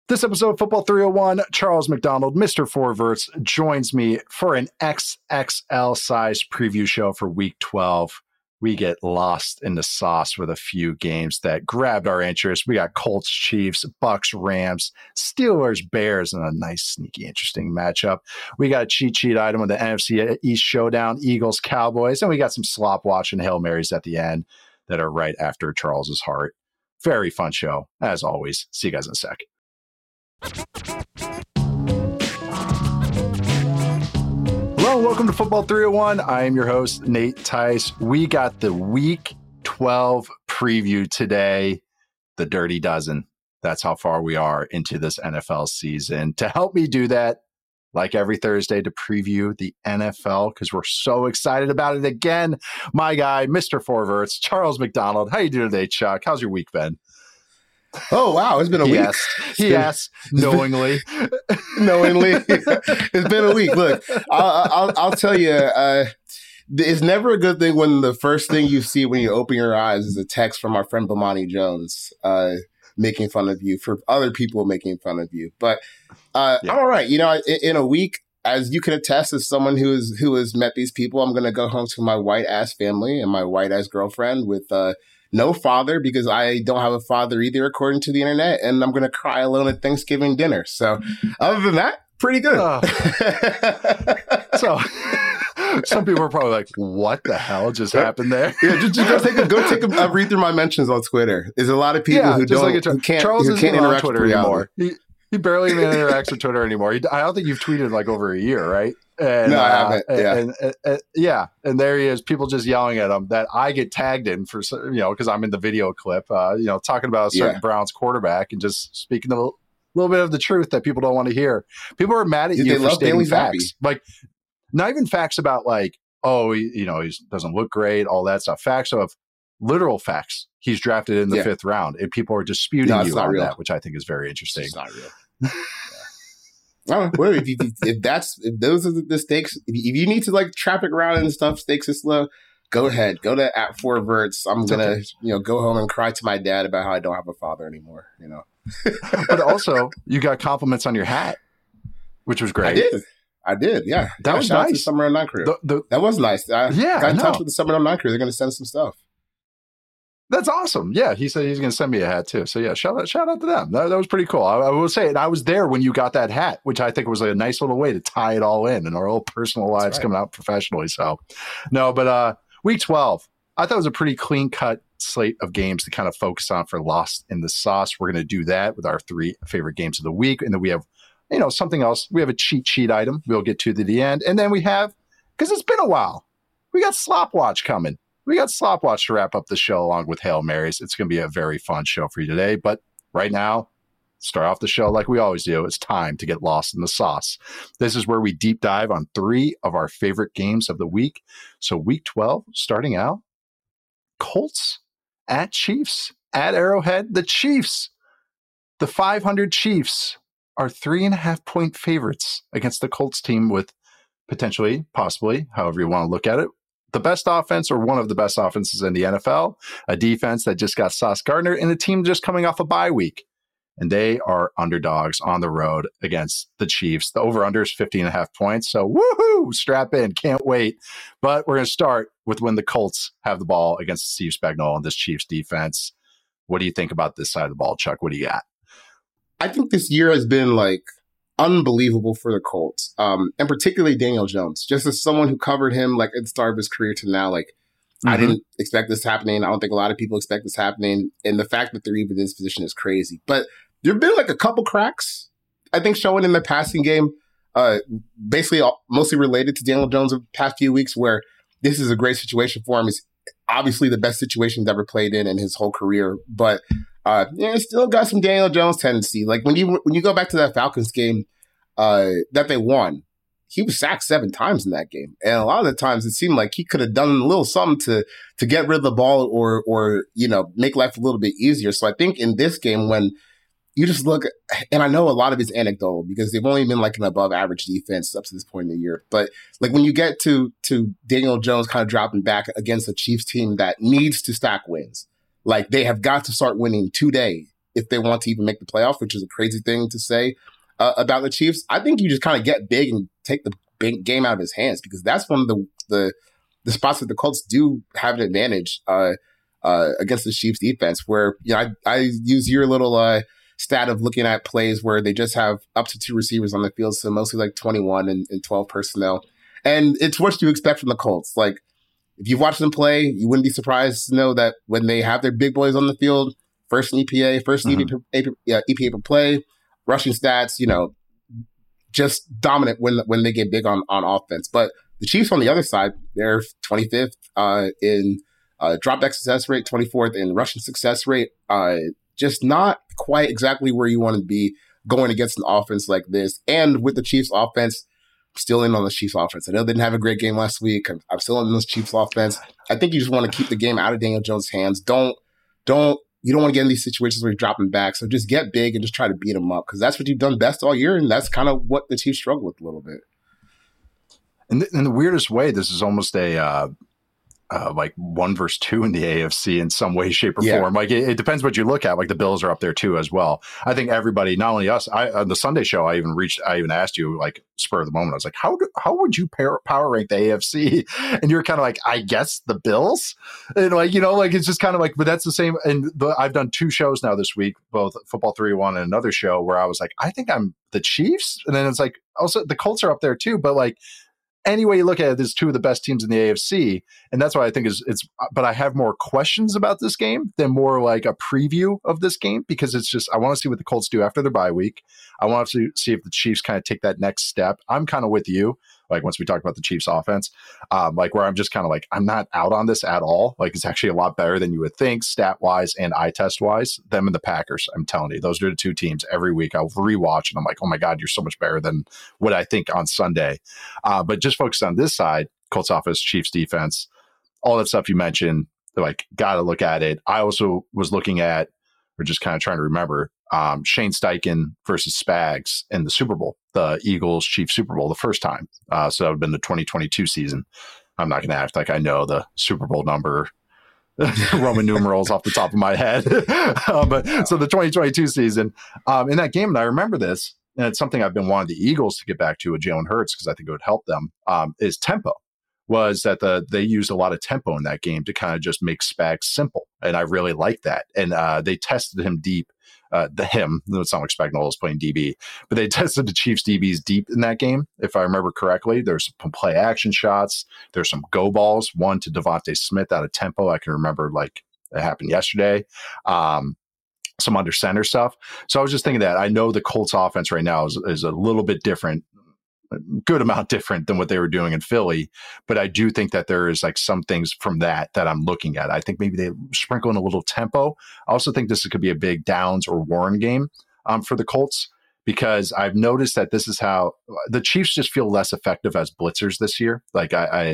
This episode of Football 301, Charles McDonald, Mr. Forverts, joins me for an XXL size preview show for Week 12. We get lost in the sauce with a few games that grabbed our interest. We got Colts, Chiefs, Bucks, Rams, Steelers, Bears, and a nice, sneaky, interesting matchup. We got a cheat sheet item with the NFC East Showdown, Eagles, Cowboys, and we got some slop watch and Hail Marys at the end that are right after Charles's heart. Very fun show, as always. See you guys in a sec. Hello, welcome to Football 301. I am your host, Nate Tice. We got the Week 12 preview today, the Dirty Dozen. That's how far we are into this NFL season. To help me do that, like every Thursday, to preview the NFL, because we're so excited about it again, my guy, Mr. Forverts, Charles McDonald. How you doing today, Chuck? How's your week been? Oh, wow. It's been a week. Yes, knowingly. It's been a week. Look, I'll tell you, it's never a good thing when the first thing you see when you open your eyes is a text from our friend Bomani Jones making fun of you for other people making fun of you. But I'm all right. You know, in a week, as you can attest as someone who has met these people, I'm going to go home to my white-ass family and my white-ass girlfriend with no father, because I don't have a father either, according to the internet, and I'm going to cry alone at Thanksgiving dinner. So other than that, pretty good. So some people are probably like, what the hell just happened there? Yeah, just go take a read through my mentions on Twitter. There's a lot of people who can't Charles who isn't can't on interact Twitter with anymore. He barely even interacts with Twitter anymore. I don't think you've tweeted like over a year, right? And, no, I haven't. And there he is. People just yelling at him that I get tagged in for, because I'm in the video clip, talking about a certain Browns quarterback and just speaking a little bit of the truth that people don't want to hear. People are mad at you for stating facts, like not even facts about like, oh, he doesn't look great, all that stuff. Facts of literal facts. He's drafted in the fifth round, and people are disputing you on that, which I think is very interesting. It's not real. Well, if those are the stakes, if you need to like traffic around and stuff, stakes is low, go ahead. Go to @4verts. I'm gonna go home and cry to my dad about how I don't have a father anymore. But also, you got compliments on your hat, which was great. I did. Yeah, that was nice. To Summer of Nine crew. That was nice. I got in touch with the Summer of Nine crew. They're gonna send some stuff. That's awesome. Yeah, he said he's going to send me a hat too. So yeah, shout out to them. That was pretty cool. I will say, and I was there when you got that hat, which I think was a nice little way to tie it all in and our old personal lives coming out professionally. So no, but Week 12, I thought it was a pretty clean cut slate of games to kind of focus on for Lost in the Sauce. We're going to do that with our 3 favorite games of the week, and then we have something else. We have a cheat sheet item we'll get to the end, and then we have, because it's been a while, we got Slop Watch coming. We got Slop Watch to wrap up the show along with Hail Marys. It's going to be a very fun show for you today. But right now, start off the show like we always do. It's time to get lost in the sauce. This is where we deep dive on 3 of our favorite games of the week. So Week 12, starting out, Colts at Chiefs at Arrowhead. The Chiefs, the 500 Chiefs, are 3.5-point favorites against the Colts team with potentially, possibly, however you want to look at it, the best offense or one of the best offenses in the NFL, a defense that just got Sauce Gardner, and a team just coming off a bye week. And they are underdogs on the road against the Chiefs. The over-under is 50.5 points. So woohoo, strap in, can't wait. But we're going to start with when the Colts have the ball against Steve Spagnuolo and this Chiefs defense. What do you think about this side of the ball, Chuck? What do you got? I think this year has been unbelievable for the Colts, and particularly Daniel Jones. Just as someone who covered him at the start of his career to now, I didn't expect this happening. I don't think a lot of people expect this happening, and the fact that they're even in this position is crazy. But there have been a couple cracks, I think, showing in the passing game, basically mostly related to Daniel Jones over the past few weeks, where this is a great situation for him. It's obviously the best situation he's ever played in his whole career, but still got some Daniel Jones tendency. When you go back to that Falcons game that they won, he was sacked 7 times in that game, and a lot of the times it seemed like he could have done a little something to get rid of the ball or make life a little bit easier. So I think in this game, when you just look, and I know a lot of it's anecdotal because they've only been an above average defense up to this point in the year, but when you get to Daniel Jones kind of dropping back against a Chiefs team that needs to stack wins. They have got to start winning today if they want to even make the playoffs, which is a crazy thing to say about the Chiefs. I think you just kind of get big and take the big game out of his hands, because that's one of the spots that the Colts do have an advantage against the Chiefs defense, where, you know, I use your little stat of looking at plays where they just have up to 2 receivers on the field, so mostly like 21 and 12 personnel. And it's what you expect from the Colts. Like, if you've watched them play, you wouldn't be surprised to know that when they have their big boys on the field, first in EPA, EPA per play, rushing stats, you know, just dominant when they get big on offense. But the Chiefs on the other side, they're 25th in dropback success rate, 24th in rushing success rate. Just not quite exactly where you want to be going against an offense like this. And with the Chiefs offense, still in on the Chiefs offense. I know they didn't have a great game last week. I'm still in this Chiefs offense. I think you just want to keep the game out of Daniel Jones' hands. You don't want to get in these situations where you're dropping back. So just get big and just try to beat them up, because that's what you've done best all year, and that's kind of what the Chiefs struggle with a little bit. In the weirdest way, this is almost a like 1 versus 2 in the AFC in some way, shape, or form. Like it depends what you look at. Like the Bills are up there too as well. I think everybody, not only us. On the Sunday show, I even asked you, like, spur of the moment. I was like, how would you power rank the AFC? And you're kind of like, I guess the Bills. And like, you know, like it's just kind of like, but that's the same. And I've done 2 shows now this week, both Football 301 and another show, where I was like, I think I'm the Chiefs. And then it's like, also the Colts are up there too, but like, any way you look at it, there's 2 of the best teams in the AFC. And that's why I think but I have more questions about this game than more like a preview of this game, because it's just, I want to see what the Colts do after their bye week. I want to see if the Chiefs kind of take that next step. I'm kind of with you. Like once we talk about the Chiefs offense, like where I'm just kind of like, I'm not out on this at all. Like it's actually a lot better than you would think, stat wise and eye test wise. Them and the Packers, I'm telling you, those are the 2 teams every week I'll rewatch and I'm like, oh my God, you're so much better than what I think on Sunday. But just focus on this side, Colts offense, Chiefs defense, all that stuff you mentioned, like got to look at it. I also was looking at, or just kind of trying to remember, Shane Steichen versus Spags in the Super Bowl, the Eagles Chiefs Super Bowl, the first time. So that would have been the 2022 season. I'm not going to act like I know the Super Bowl number, Roman numerals off the top of my head. But so the 2022 season, in that game, and I remember this, and it's something I've been wanting the Eagles to get back to with Jalen Hurts, because I think it would help them, is tempo. Was that they used a lot of tempo in that game to kind of just make Spags simple. And I really like that. And they tested him deep. It's not like Spagnuolo is playing DB, but they tested the Chiefs DBs deep in that game. If I remember correctly, there's some play action shots. There's some go balls, one to Devontae Smith out of tempo. I can remember like it happened yesterday. Some under center stuff. So I was just thinking that I know the Colts offense right now is a little bit different, a good amount different than what they were doing in Philly. But I do think that there is like some things from that I'm looking at. I think maybe they sprinkle in a little tempo. I also think this could be a big Downs or Warren game for the Colts, because I've noticed that this is how the Chiefs just feel less effective as blitzers this year. Like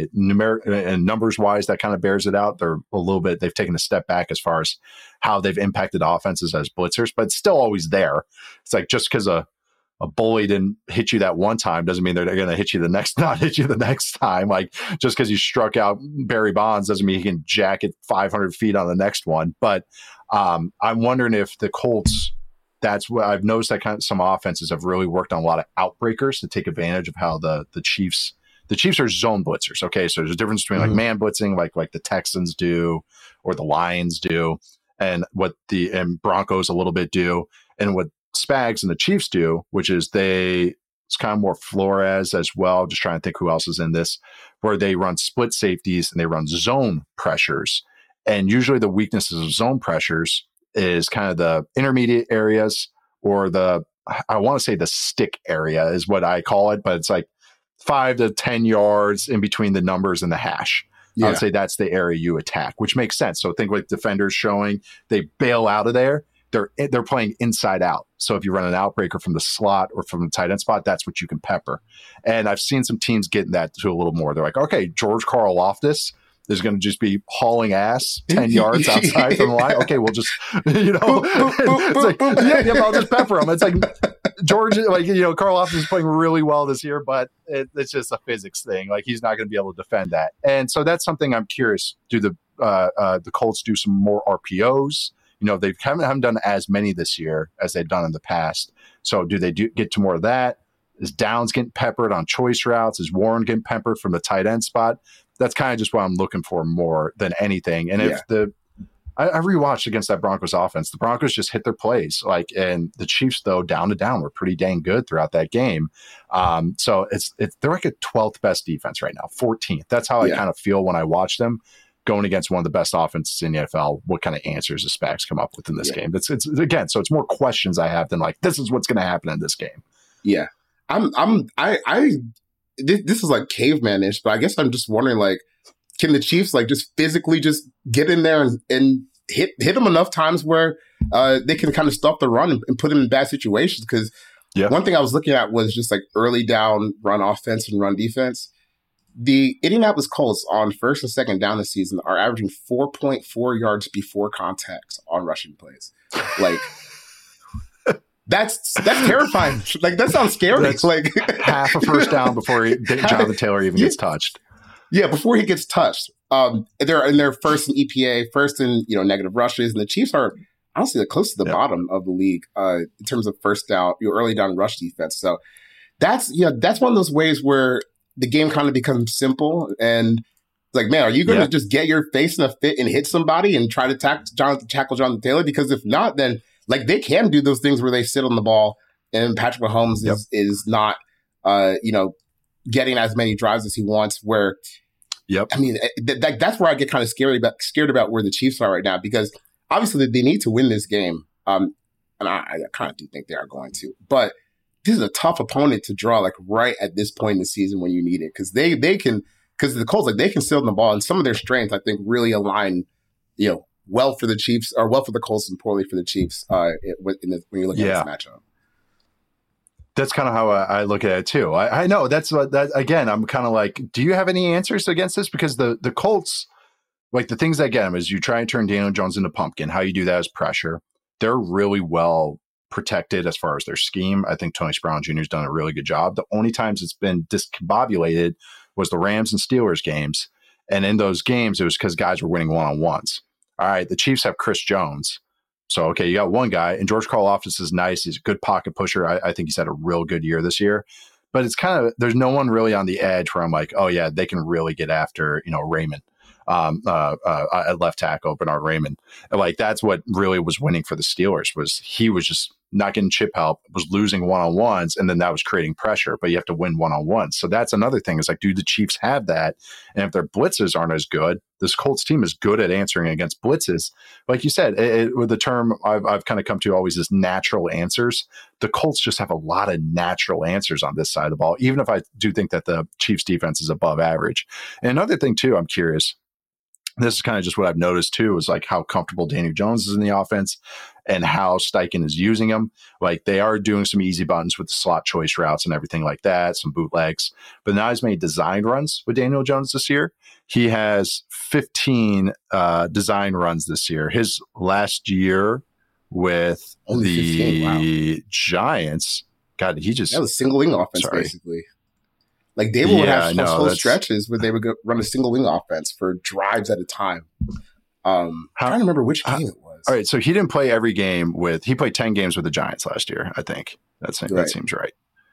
and numbers wise, that kind of bears it out. They're a little bit, they've taken a step back as far as how they've impacted offenses as blitzers, but it's still always there. It's like, just because a bully didn't hit you that one time doesn't mean they're going to not hit you the next time. Like just because you struck out Barry Bonds doesn't mean he can jack it 500 feet on the next one. But I'm wondering if the Colts, that's what I've noticed, that some offenses have really worked on a lot of outbreakers to take advantage of how the Chiefs are zone blitzers. Okay. So there's a difference between like man blitzing, like the Texans do, or the Lions do, and what and Broncos a little bit do, and what Spags and the Chiefs do, which is it's kind of more Flores as well. Just trying to think who else is in this, where they run split safeties and they run zone pressures. And usually the weaknesses of zone pressures is kind of the intermediate areas, or I want to say the stick area is what I call it, but it's like 5 to 10 yards in between the numbers and the hash. Yeah. I would say that's the area you attack, which makes sense. So think like defenders showing, they bail out of there. They're playing inside out. So if you run an outbreaker from the slot or from the tight end spot, that's what you can pepper. And I've seen some teams getting that to a little more. They're like, okay, George Karlaftis is going to just be hauling ass 10 yards outside from the line. Okay, we'll just, it's like, I'll just pepper him. It's like George, Karlaftis is playing really well this year, but it's just a physics thing. Like he's not going to be able to defend that. And so that's something I'm curious. Do the Colts do some more RPOs They haven't done as many this year as they've done in the past. So do they get to more of that? Is Downs getting peppered on choice routes? Is Warren getting peppered from the tight end spot? That's kind of just what I'm looking for more than anything. And if I rewatched against that Broncos offense, the Broncos just hit their plays. And the Chiefs, though, down to down, were pretty dang good throughout that game. So they're like a 12th best defense right now, 14th. That's how I kind of feel when I watch them going against one of the best offenses in the NFL. What kind of answers the Spags come up with in this game? It's again, so it's more questions I have than like, this is what's going to happen in this game. Yeah. This is like caveman-ish, but I guess I'm just wondering, like, can the Chiefs like just physically just get in there and hit them enough times where they can kind of stop the run and put them in bad situations? Because one thing I was looking at was just like early down run offense and run defense. The Indianapolis Colts on first and second down this season are averaging 4.4 yards before contact on rushing plays. Like, that's terrifying. Like, that sounds scary. That's like half a first down before Jonathan Taylor even gets touched. Yeah, before he gets touched. They're in their first in EPA, first in negative rushes, and the Chiefs are honestly close to the bottom of the league in terms of first down, early down rush defense. So that's one of those ways where the game kind of becomes simple and like, man, are you going to just get your face in a fit and hit somebody and try to tackle Jonathan Taylor? Because if not, then like they can do those things where they sit on the ball and Patrick Mahomes is not getting as many drives as he wants. Where I mean, that's where I get kind of scared about where the Chiefs are right now, because obviously they need to win this game, and I kind of do think they are going to. But this is a tough opponent to draw like right at this point in the season when you need it, because they can, because the Colts, like, they can sit on the ball, and some of their strengths I think really align well for the Chiefs, or well for the Colts and poorly for the Chiefs when you're looking at this matchup. That's kind of how I look at it too. I know that again, I'm kind of like, do you have any answers against this? Because the Colts, like, the things that get them is you try and turn Daniel Jones into pumpkin. How you do that is pressure. They're really well protected as far as their scheme. I think Tony Brown Jr. has done a really good job. The only times it's been discombobulated was the Rams and Steelers games. And in those games, it was because guys were winning one-on-ones. All right, the Chiefs have Chris Jones. So, okay, you got one guy, and George Karlaftis is nice. He's a good pocket pusher. I think he's had a real good year this year. But it's kind of, there's no one really on the edge where I'm like, oh, yeah, they can really get after, Raymond. At left tackle, Bernard Raymond. Like, that's what really was winning for the Steelers, was he was just not getting chip help, was losing one-on-ones, and then that was creating pressure, but you have to win one-on-ones. So that's another thing, is like, do the Chiefs have that? And if their blitzes aren't as good, this Colts team is good at answering against blitzes. Like you said, with the term I've kind of come to always is natural answers. The Colts just have a lot of natural answers on this side of the ball, even if I do think that the Chiefs defense is above average. And another thing too, I'm curious, this is kind of just what I've noticed too, is like how comfortable Daniel Jones is in the offense and how Steichen is using them. Like, they are doing some easy buttons with the slot choice routes and everything like that, some bootlegs, but not as many design runs with Daniel Jones this year. He has 15 design runs this year. His last year with the Giants, God, that was single wing offense, basically. Like, Dable would have whole stretches where they would run a single wing offense for drives at a time. I'm trying to remember which game it was. All right, so he didn't play every game he played 10 games with the Giants last year, I think. That seems right.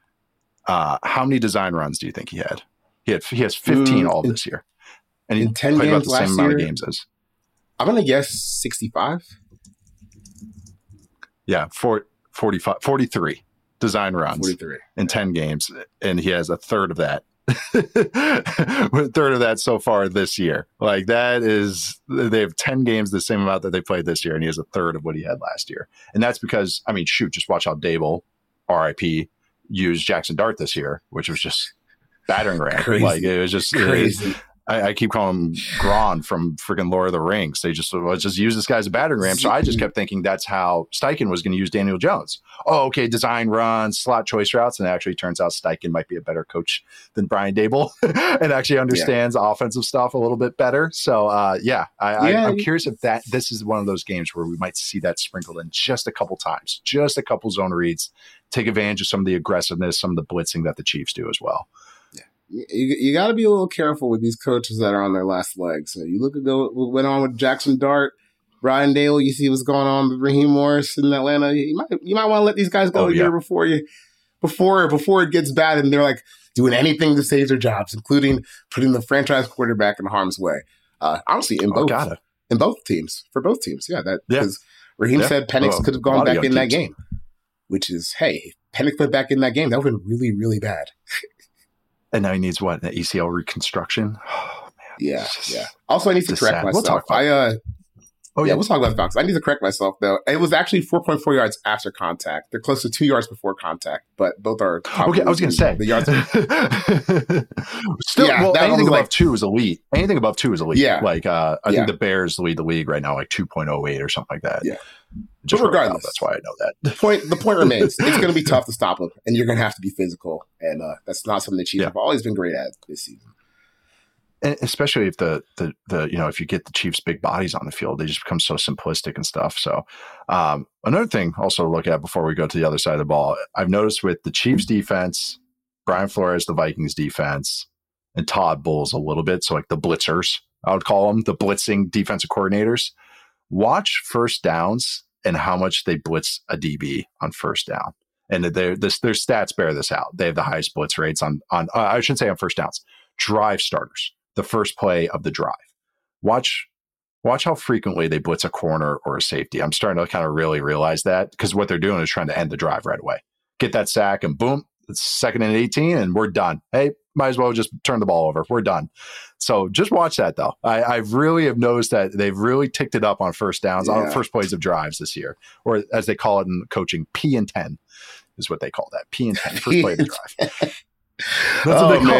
How many design runs do you think he had? He has 15 all this year. And he 10 played games about the same amount of games as. I'm going to guess 65. Yeah, 43 design runs 43 in 10 games, and he has a third of that. A third of that so far this year. Like, that is, they have 10 games, the same amount that they played this year, and he has a third of what he had last year. And that's because, I mean, shoot, just watch how Dable, RIP, used Jackson Dart this year, which was just battering ram. Crazy. Like, it was just crazy. I keep calling him Gron from freaking Lord of the Rings. They just, let's just use this guy as a battering ram. So I just kept thinking that's how Steichen was going to use Daniel Jones. Oh, okay, design runs, slot choice routes. And it actually turns out Steichen might be a better coach than Brian Dable and actually understands offensive stuff a little bit better. So, I'm curious if this is one of those games where we might see that sprinkled in just a couple times, just a couple zone reads, take advantage of some of the aggressiveness, some of the blitzing that the Chiefs do as well. You got to be a little careful with these coaches that are on their last legs. So you look at what went on with Jackson Dart. Ryan Dale, you see what's going on with Raheem Morris in Atlanta. You might want to let these guys go a year before it gets bad, and they're like doing anything to save their jobs, including putting the franchise quarterback in harm's way. Honestly, for both teams, because Raheem said Penix could have gone back in that game, which is, hey, Penix went back in that game. That would have been really, really bad. And now he needs what? An ACL reconstruction? Oh, man. Yeah. Also, I need to correct myself. We'll talk about we'll talk about the Falcons. I need to correct myself, though. It was actually 4.4 yards after contact. They're close to 2 yards before contact, but both are okay. I was going to say the yards. Still, anything above 2 is elite. Anything above 2 is elite. Yeah, I think the Bears lead the league right now, like 2.08 or something like that. Yeah, just but regardless, that's why I know that. The point remains. It's going to be tough to stop them, and you're going to have to be physical, and that's not something the Chiefs have always been great at this season. And especially if if you get the Chiefs' big bodies on the field, they just become so simplistic and stuff. So another thing also to look at before we go to the other side of the ball, I've noticed with the Chiefs defense, Brian Flores, the Vikings defense, and Todd Bowles a little bit. So like the blitzers, I would call them the blitzing defensive coordinators. Watch first downs and how much they blitz a DB on first down. And their stats bear this out. They have the highest blitz rates on I shouldn't say on first downs, drive starters. The first play of the drive. Watch how frequently they blitz a corner or a safety. I'm starting to kind of really realize that because what they're doing is trying to end the drive right away. Get that sack and boom, it's 2nd and 18 and we're done. Hey, might as well just turn the ball over. We're done. So just watch that though. I really have noticed that they've really ticked it up on first downs, on first plays of drives this year, or as they call it in coaching, P and 10 is what they call that. P and 10, first play of the drive. That's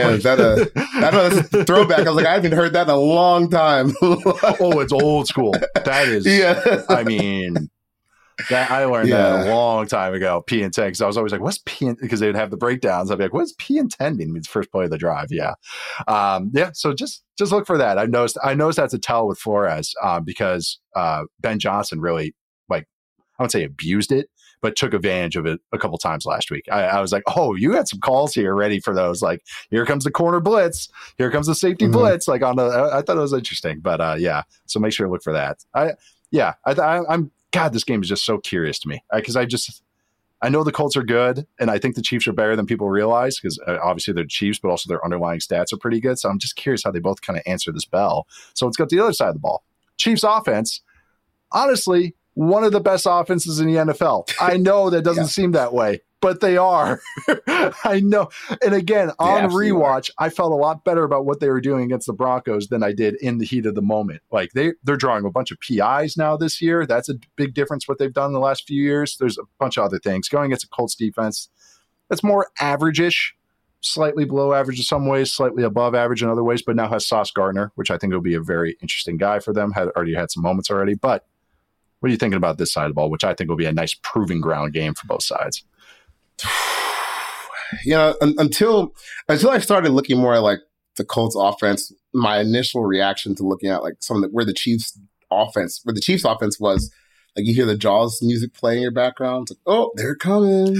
a throwback. I was like, I haven't heard that in a long time. It's old school. That is, I mean, that I learned that a long time ago. P and 10, because I was always like, "What's P?" Because they would have the breakdowns. I'd be like, "What's P and 10 mean?" It means first play of the drive. So just look for that. I noticed that's a tell with Flores because Ben Johnson really, like, I would say abused it, but took advantage of it a couple times last week. I was like, oh, you had some calls here ready for those. Like, here comes the corner blitz. Here comes the safety blitz. Like I thought it was interesting, but so make sure to look for that. I'm God, this game is just so curious to me because I know the Colts are good, and I think the Chiefs are better than people realize because obviously they're Chiefs, but also their underlying stats are pretty good. So I'm just curious how they both kind of answer this bell. So let's go to the other side of the ball. Chiefs offense, honestly, one of the best offenses in the NFL. I know that doesn't seem that way, but they are. I know. And again, on rewatch, I felt a lot better about what they were doing against the Broncos than I did in the heat of the moment. Like they're drawing a bunch of PIs now this year. That's a big difference what they've done in the last few years. There's a bunch of other things. Going against a Colts defense that's more average-ish, slightly below average in some ways, slightly above average in other ways, but now has Sauce Gardner, which I think will be a very interesting guy for them. Already had some moments already, but what are you thinking about this side of the ball, which I think will be a nice proving ground game for both sides? Until I started looking more at like the Colts offense, my initial reaction to looking at like where the Chiefs offense was, like you hear the Jaws music playing in your background. It's like, oh, they're coming.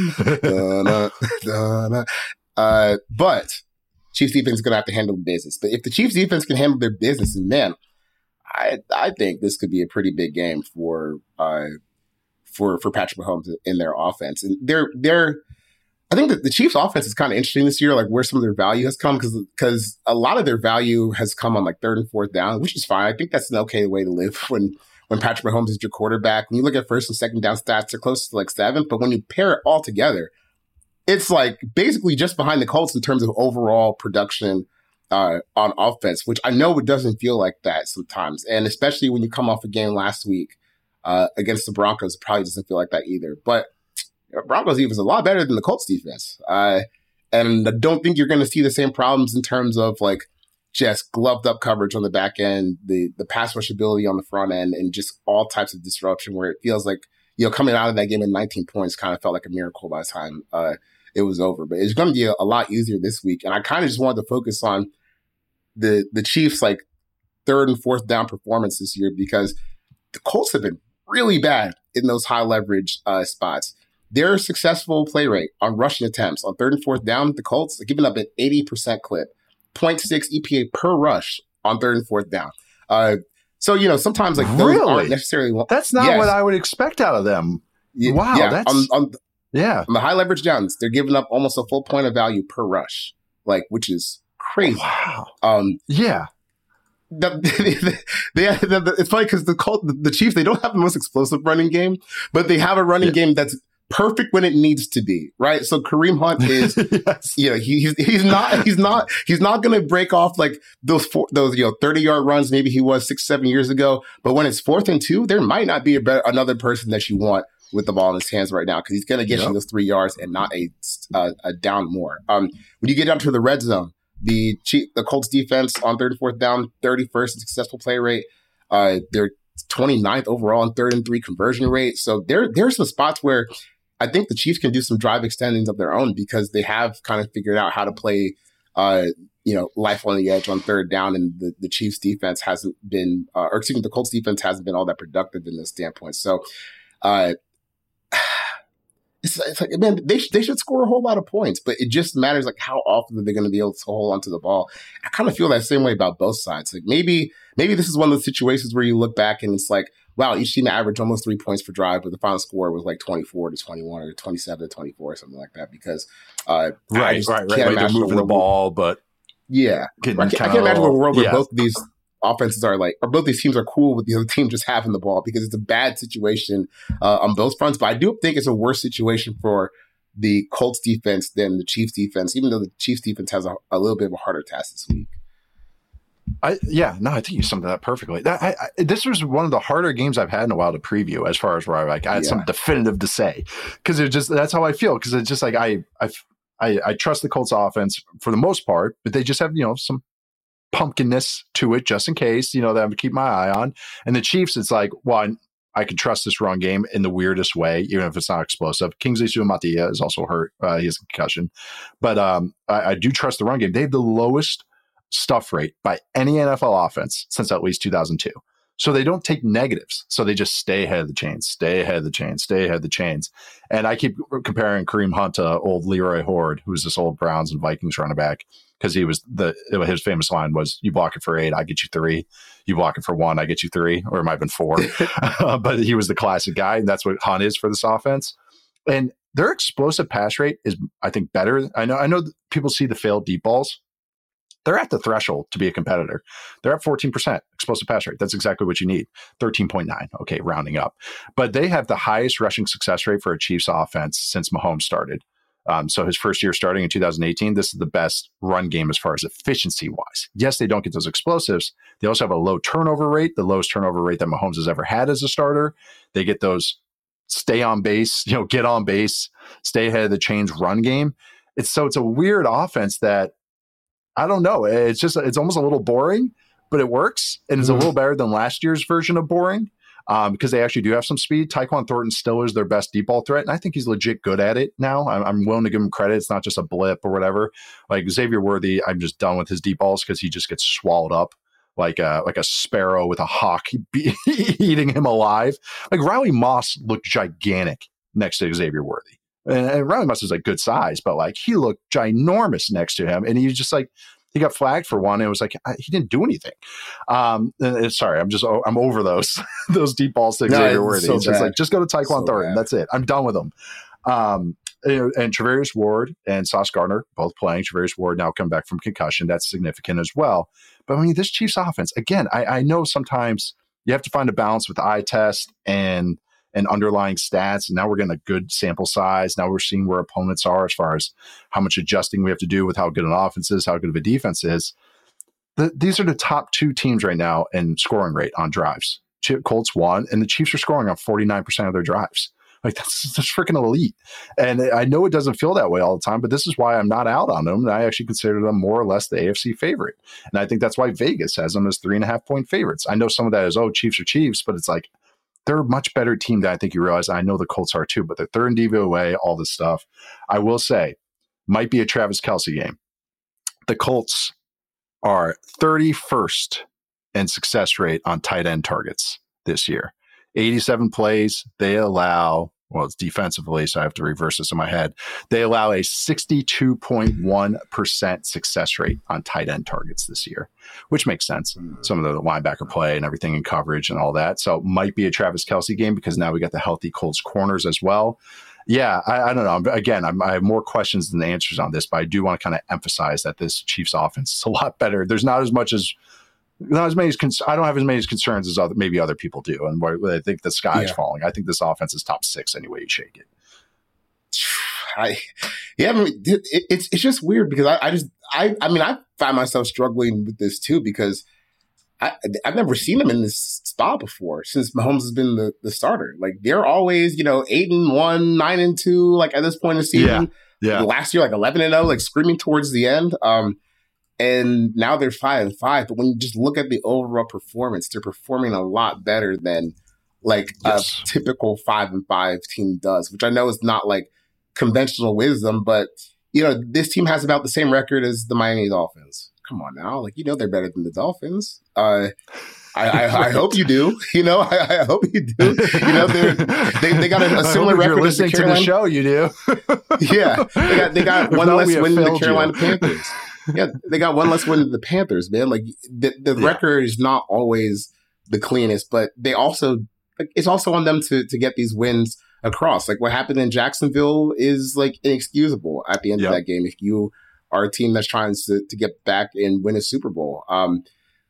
But Chiefs defense is going to have to handle the business. But if the Chiefs defense can handle their business, and man, I think this could be a pretty big game for Patrick Mahomes in their offense. And I think that the Chiefs offense is kind of interesting this year, like where some of their value has come, because a lot of their value has come on like 3rd and 4th down, which is fine. I think that's an okay way to live when Patrick Mahomes is your quarterback. When you look at 1st and 2nd down stats, they're close to like 7th, but when you pair it all together, it's like basically just behind the Colts in terms of overall production on offense, which I know it doesn't feel like that sometimes. And especially when you come off a game last week against the Broncos, it probably doesn't feel like that either. But Broncos defense is a lot better than the Colts defense. And I don't think you're going to see the same problems in terms of like just gloved up coverage on the back end, the pass rush ability on the front end, and just all types of disruption where it feels like, coming out of that game at 19 points kind of felt like a miracle by the time it was over. But it's going to be a lot easier this week. And I kind of just wanted to focus on the Chiefs like 3rd and 4th down performance this year, because the Colts have been really bad in those high leverage spots. Their successful play rate on rushing attempts on 3rd and 4th down, the Colts are giving up an 80% clip, 0.6 EPA per rush on 3rd and 4th down. So, sometimes like those aren't necessarily. That's not what I would expect out of them. Wow. Yeah. That's on the high leverage downs, they're giving up almost a full point of value per rush, which is crazy. Wow. Yeah. It's funny because the Chiefs, they don't have the most explosive running game, but they have a running game that's perfect when it needs to be, right? So Kareem Hunt is, he's not going to break off like those 30-yard runs maybe he was 6-7 years ago. But when it's 4th and 2, there might not be another person that you want with the ball in his hands right now because he's going to get you those 3 yards and not a down more. When you get down to the red zone, the Colts defense on 3rd and 4th down, 31st in successful play rate. They're 29th overall on 3rd and 3 conversion rate. So there's some spots where I think the Chiefs can do some drive extendings of their own because they have kind of figured out how to play, life on the edge on 3rd down, and the Chiefs defense hasn't been, the Colts defense hasn't been all that productive in this standpoint. So, it's like, man, they should score a whole lot of points, but it just matters like how often are they going to be able to hold onto the ball. I kind of feel that same way about both sides. Like maybe this is one of those situations where you look back and it's like, wow, each team averaged almost 3 points per drive, but the final score was like 24-21 or 27-24 or something like that. Because right. They're moving the ball, but I can't imagine a world where both of these offenses are or both these teams are cool with the other team just having the ball because it's a bad situation on both fronts. But I do think it's a worse situation for the Colts defense than the Chiefs defense, even though the Chiefs defense has a little bit of a harder task this week. I think you summed that perfectly. This was one of the harder games I've had in a while to preview, as far as where I had something definitive to say, because that's how I feel. Because it's just like I trust the Colts offense for the most part, but they just have some pumpkinness to it just in case, that I'm gonna keep my eye on. And the Chiefs, it's like, well, I can trust this run game in the weirdest way, even if it's not explosive. Kingsley Suamataia is also hurt; he has a concussion, but I do trust the run game. They have the lowest stuff rate by any NFL offense since at least 2002. So they don't take negatives. So they just stay ahead of the chains. And I keep comparing Kareem Hunt to old Leroy Horde, who's this old Browns and Vikings running back, because he was his famous line was, "You block it for 8, I get you 3. You block it for 1, I get you 3," or it might have been 4. But he was the classic guy, and that's what Hunt is for this offense. And their explosive pass rate is, I think, better. I know people see the failed deep balls. They're at the threshold to be a competitor. They're at 14% explosive pass rate. That's exactly what you need. 13.9. Okay, rounding up. But they have the highest rushing success rate for a Chiefs offense since Mahomes started. So his first year starting in 2018, this is the best run game as far as efficiency wise. Yes, they don't get those explosives. They also have a low turnover rate, the lowest turnover rate that Mahomes has ever had as a starter. They get those stay on base, get on base, stay ahead of the chains run game. It's a weird offense that, I don't know. It's almost a little boring, but it works. And it's a little better than last year's version of boring because they actually do have some speed. Tyquan Thornton still is their best deep ball threat. And I think he's legit good at it now. I'm willing to give him credit. It's not just a blip or whatever. Like Xavier Worthy, I'm just done with his deep balls because he just gets swallowed up like a sparrow with a hawk eating him alive. Like Riley Moss looked gigantic next to Xavier Worthy. And Riley Moss is like good size, but like he looked ginormous next to him. And he was just like, he got flagged for one. And it was like, he didn't do anything. Sorry, I'm over those deep balls to Xavier Worthy. It's just like, just go to Tyquan Thornton. That's it. I'm done with them. And Travarius Ward and Sauce Gardner both playing. Travarius Ward now come back from concussion. That's significant as well. But I mean, this Chiefs offense, again, I know sometimes you have to find a balance with the eye test and underlying stats. And now we're getting a good sample size. Now we're seeing where opponents are as far as how much adjusting we have to do with how good an offense is, how good of a defense is. These are the top 2 teams right now in scoring rate on drives. Colts won, and the Chiefs are scoring on 49% of their drives. Like that's freaking elite. And I know it doesn't feel that way all the time, but this is why I'm not out on them. And I actually consider them more or less the AFC favorite. And I think that's why Vegas has them as 3.5-point favorites. I know some of that is, Chiefs are Chiefs, but it's like, they're a much better team than I think you realize. I know the Colts are too, but they're third in DVOA, all this stuff. I will say, might be a Travis Kelce game. The Colts are 31st in success rate on tight end targets this year. 87 plays. They allow, well, it's defensively, so I have to reverse this in my head. They allow a 62.1% success rate on tight end targets this year, which makes sense. Some of the linebacker play and everything in coverage and all that. So it might be a Travis Kelce game because now we got the healthy Colts corners as well. Yeah, I don't know. Again, I have more questions than answers on this, but I do want to kind of emphasize that this Chiefs offense is a lot better. There's not as many I don't have as many concerns as maybe other people do, and where I think the sky is falling. I think this offense is top 6 anyway you shake it. It's just weird because I find myself struggling with this too because I've never seen them in this spot before since Mahomes has been the starter. Like they're always 8-1, 9-2, like at this point in the season. Yeah. Last year like 11-0, like screaming towards the end. And now they're 5-5. But when you just look at the overall performance, they're performing a lot better than like a typical 5-5 team does, which I know is not like conventional wisdom, but this team has about the same record as the Miami Dolphins. Come on now, like they're better than the Dolphins. I hope you do. I hope you do. They got a similar record. You're listening to the show, you do. Yeah, they got one less win than the Carolina Panthers. Yeah, they got one less win than the Panthers, man. Like the record is not always the cleanest, but they also it's also on them to get these wins across. Like what happened in Jacksonville is like inexcusable at the end of that game. If you are a team that's trying to get back and win a Super Bowl, and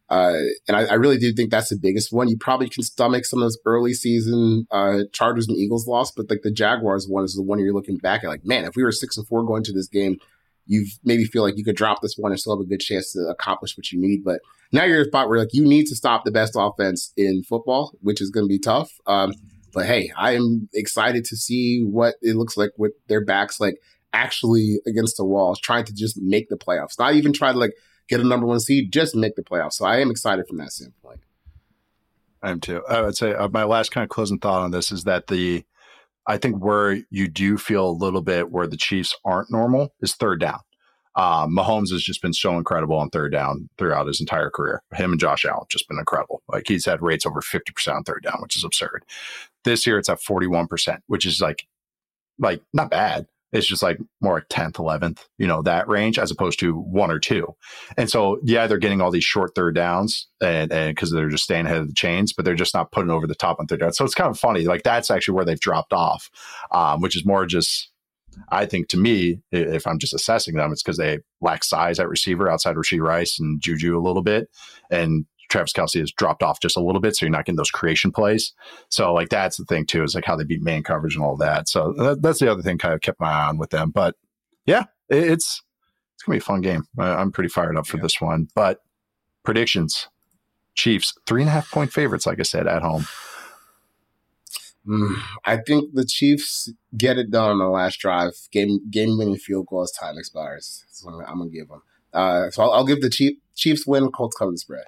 I really do think that's the biggest one. You probably can stomach some of those early season Chargers and Eagles loss, but like the Jaguars one is the one you're looking back at. Like, man, if we were 6-4 going into this game, you maybe feel like you could drop this one and still have a good chance to accomplish what you need. But now you're at a spot where like you need to stop the best offense in football, which is going to be tough. But hey, I am excited to see what it looks like with their backs like actually against the walls, trying to just make the playoffs, not even try to like get a number 1 seed, just make the playoffs. So I am excited from that standpoint. I am too. I would say my last kind of closing thought on this is that I think where you do feel a little bit where the Chiefs aren't normal is third down. Mahomes has just been so incredible on third down throughout his entire career. Him and Josh Allen just been incredible. Like he's had rates over 50% on third down, which is absurd. This year it's at 41%, which is like not bad. It's just like more like 10th, 11th, that range as opposed to 1 or 2. And so, they're getting all these short third downs and because they're just staying ahead of the chains, but they're just not putting over the top on third down. So it's kind of funny. Like that's actually where they've dropped off, which is more just, I think to me, if I'm just assessing them, it's because they lack size at receiver outside Rashee Rice and Juju a little bit. And Travis Kelce has dropped off just a little bit, so you're not getting those creation plays. So like that's the thing too, is like how they beat man coverage and all that. So that's the other thing kind of kept my eye on with them. But yeah, it's gonna be a fun game. I'm pretty fired up for this one. But predictions: Chiefs 3.5-point favorites, like I said, at home. I think the Chiefs get it done on the last drive, game winning field goal as time expires. That's what I'm gonna give them. So I'll give the Chiefs win, Colts cover the spread.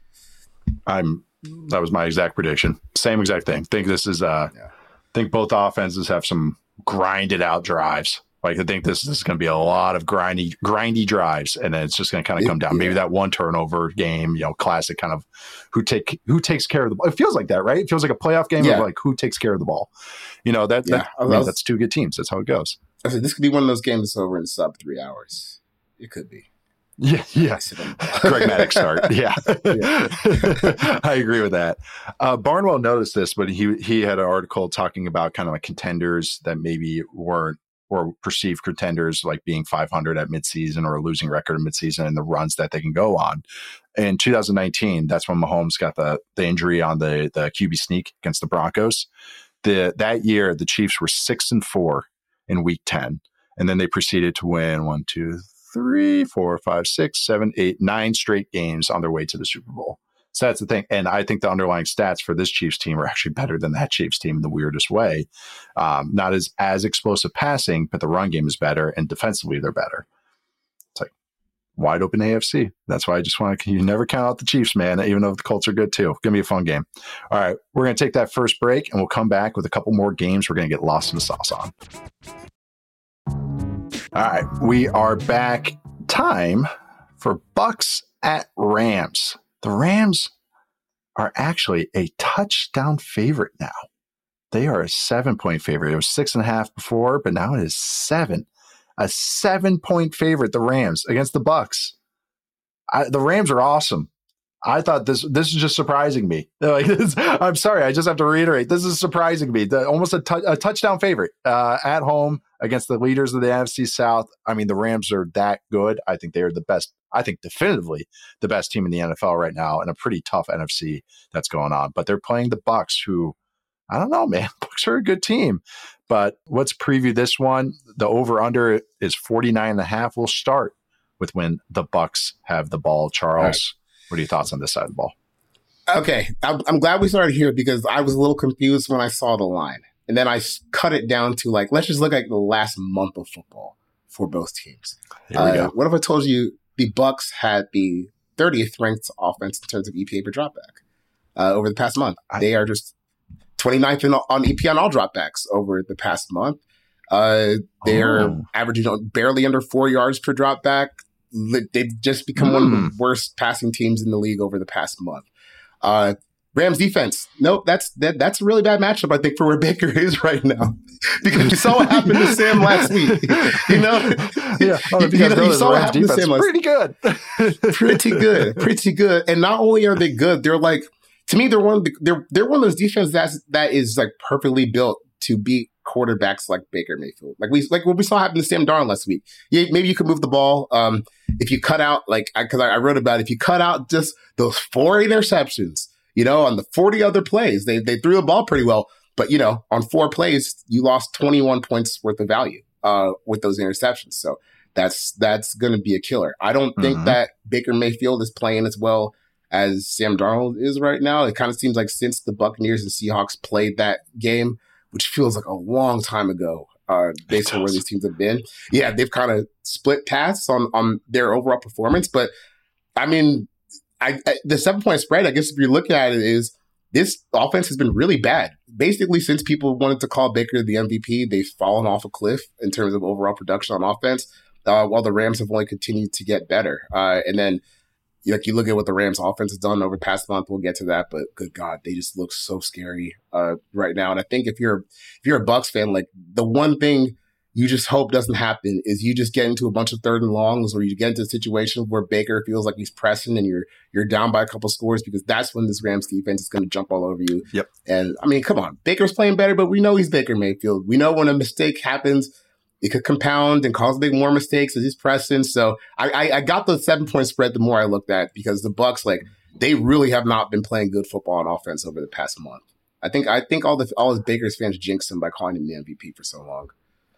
That was my exact prediction. Same exact thing. Think this is think both offenses have some grinded out drives. Like I think this is going to be a lot of grindy drives, and then it's just going to kind of come down. Maybe that one turnover game, classic kind of who takes care of the ball. It feels like that, right? It feels like a playoff game of like who takes care of the ball. That's two good teams. That's how it goes. I said this could be one of those games that's over in sub 3 hours. It could be. Yeah. Pragmatic start. Yeah. I agree with that. Barnwell noticed this, but he had an article talking about kind of like contenders that maybe weren't or perceived contenders like being 500 at midseason or a losing record at midseason and the runs that they can go on. In 2019, that's when Mahomes got the injury on the QB sneak against the Broncos. That year, the Chiefs were 6-4 in week 10. And then they proceeded to win 1, 2, 3, 4, 5, 6, 7, 8, 9 straight games on their way to the Super Bowl. So that's the thing. And I think the underlying stats for this Chiefs team are actually better than that Chiefs team in the weirdest way. Not as explosive passing, but the run game is better and defensively they're better. It's like wide open AFC. That's why I just want to, you never count out the Chiefs, man, even though the Colts are good too. It's going to be a fun game. All right. We're going to take that first break and we'll come back with a couple more games we're going to get lost in the sauce on. All right. We are back. Time for Bucks at Rams. The Rams are actually a touchdown favorite now. They are a 7-point favorite. It was 6.5 before, but now it is 7. A 7-point favorite, the Rams against the Bucs. The Rams are awesome. I thought this is just surprising me. Like I'm sorry, I just have to reiterate. This is surprising me. Almost a touchdown favorite at home against the leaders of the NFC South. I mean, the Rams are that good. I think they are the best. I think definitively the best team in the NFL right now, in a pretty tough NFC that's going on. But they're playing the Bucs, who I don't know, man. Bucs are a good team. But let's preview this one. The over/under is 49.5. We'll start with when the Bucs have the ball. Charles, what are your thoughts on this side of the ball? Okay, I'm glad we started here because I was a little confused when I saw the line. And then I cut it down to let's just look at the last month of football for both teams. Here we go. What if I told you the Bucs had the 30th ranked offense in terms of EPA per dropback over the past month? They are just 29th on EPA on all dropbacks over the past month. They're averaging barely under 4 yards per dropback. They've just become one of the worst passing teams in the league over the past month. Rams defense. Nope, that's a really bad matchup, I think, for where Baker is right now. Because you saw what happened to Sam last week. You saw what happened to Sam last week. Pretty good. And not only are they good, they're to me, they're one of those defenses that is perfectly built to beat quarterbacks like Baker Mayfield. Like what we saw happen to Sam Darnold last week. Yeah, maybe you could move the ball. If you cut out, because I wrote about it, if you cut out just those 4 interceptions, on the 40 other plays, they threw the ball pretty well. But, on 4 plays, you lost 21 points worth of value with those interceptions. So that's going to be a killer. I don't think that Baker Mayfield is playing as well as Sam Darnold is right now. It kind of seems like since the Buccaneers and Seahawks played that game, which feels like a long time ago, based on where these teams have been. Yeah, they've kind of split paths on their overall performance. But, I mean, the 7-point spread, I guess if you're looking at it, is this offense has been really bad. Basically, since people wanted to call Baker the MVP, they've fallen off a cliff in terms of overall production on offense, while the Rams have only continued to get better. And then, you look at what the Rams offense has done over the past month. We'll get to that, but good God, they just look so scary right now. And I think if you're a Bucs fan, the one thing you just hope doesn't happen is you just get into a bunch of 3rd and longs, or you get into a situation where Baker feels like he's pressing and you're down by a couple scores, because that's when this Rams defense is going to jump all over you. Yep. And I mean, come on, Baker's playing better, but we know he's Baker Mayfield. We know when a mistake happens, it could compound and cause big more mistakes as he's pressing. So I got the 7-point spread the more I looked at, because the Bucs, they really have not been playing good football on offense over the past month. I think all his Bakers fans jinxed him by calling him the MVP for so long.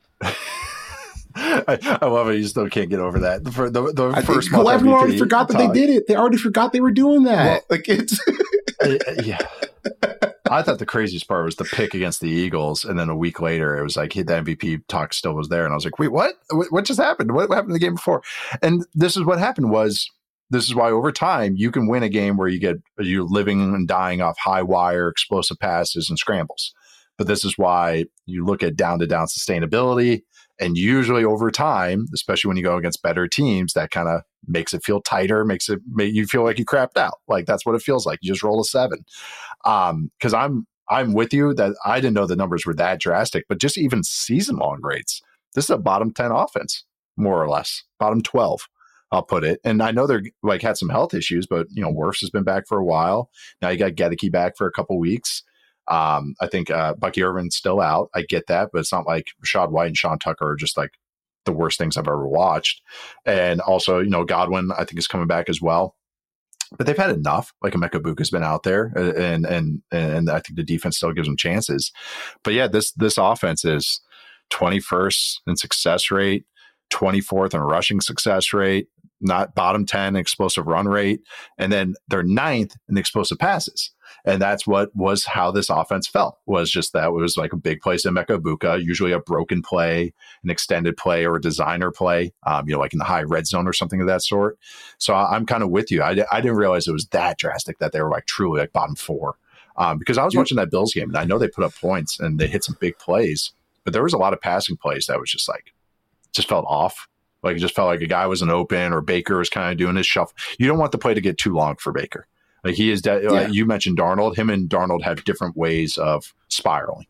I love it. You still can't get over that. The first month, everyone already forgot that they did it. They already forgot they were doing that. Well, it's yeah. I thought the craziest part was the pick against the Eagles, and then a week later, it was the MVP talk still was there, and I was like, "Wait, what? What just happened? What happened in the game before?" And this is what happened. This is why over time you can win a game where you're living and dying off high wire, explosive passes, and scrambles. But this is why you look at down-to-down sustainability, and usually over time, especially when you go against better teams, that kind of makes it feel tighter, makes you feel like you crapped out. That's what it feels like. You just roll a 7. Because I'm with you that I didn't know the numbers were that drastic, but just even season-long rates, this is a bottom 10 offense, more or less, bottom 12. I'll put it. And I know they're had some health issues, but Wirfs has been back for a while. Now you got Gedeke back for a couple weeks. I think Bucky Irvin's still out. I get that, but it's not like Rachaad White and Sean Tucker are just the worst things I've ever watched. And also, Godwin, I think, is coming back as well. But they've had enough. Emeka Egbuka's been out there, and I think the defense still gives them chances. But yeah, this offense is 21st in success rate, 24th in rushing success rate, not bottom 10 explosive run rate, and then they're 9th in explosive passes. And that's how this offense felt, was just that it was a big play to Emeka Egbuka, usually a broken play, an extended play, or a designer play, in the high red zone or something of that sort. So I'm kind of with you. I didn't realize it was that drastic, that they were truly bottom 4. Because I was watching that Bills game, and I know they put up points and they hit some big plays, but there was a lot of passing plays that was just felt off. It just felt like a guy wasn't open, or Baker was kind of doing his shuffle. You don't want the play to get too long for Baker. He is, you mentioned Darnold. Him and Darnold have different ways of spiraling.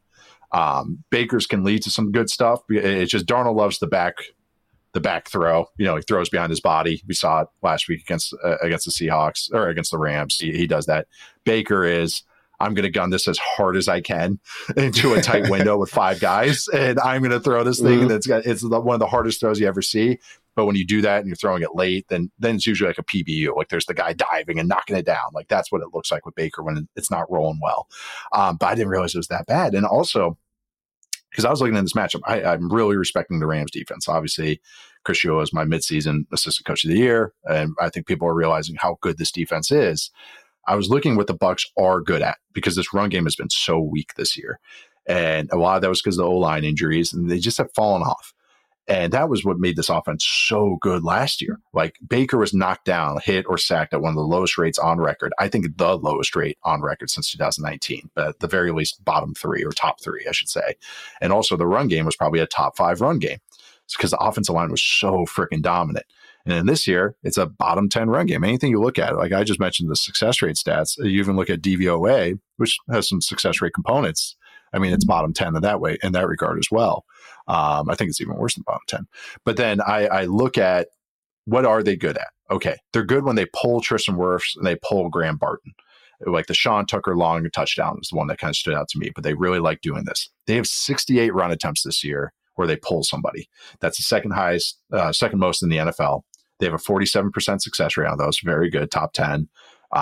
Baker's can lead to some good stuff. It's just Darnold loves the back throw. He throws behind his body. We saw it last week against the Seahawks or against the Rams. He does that. Baker is, I'm going to gun this as hard as I can into a tight window with 5 guys, and I'm going to throw this thing. And it's one of the hardest throws you ever see. But when you do that and you're throwing it late, then it's usually like a PBU. Like there's the guy diving and knocking it down. Like that's what it looks like with Baker when it's not rolling well. But I didn't realize it was that bad. And also, because I was looking at this matchup, I'm really respecting the Rams defense. Obviously, Chris Shula is my midseason assistant coach of the year, and I think people are realizing how good this defense is. I was looking what the Bucs are good at because this run game has been so weak this year. And a lot of that was because of the O-line injuries, and they just have fallen off. And that was what made this offense so good last year. Like Baker was knocked down, hit, or sacked at one of the lowest rates on record. I think the lowest rate on record since 2019, but at the very least bottom 3 or top 3, I should say. And also the run game was probably a top 5 run game. It's because the offensive line was so freaking dominant. And then this year, it's a bottom 10 run game. Anything you look at, like I just mentioned the success rate stats, you even look at DVOA, which has some success rate components. I mean, it's bottom 10 in that way, in that regard as well. I think it's even worse than bottom 10. But then I look at what are they good at? Okay, they're good when they pull Tristan Wirfs and they pull Graham Barton. Like the Sean Tucker long touchdown is the one that kind of stood out to me, but they really like doing this. They have 68 run attempts this year where they pull somebody. That's the second highest, second most in the NFL. They have a 47% success rate on those. Very good, top 10.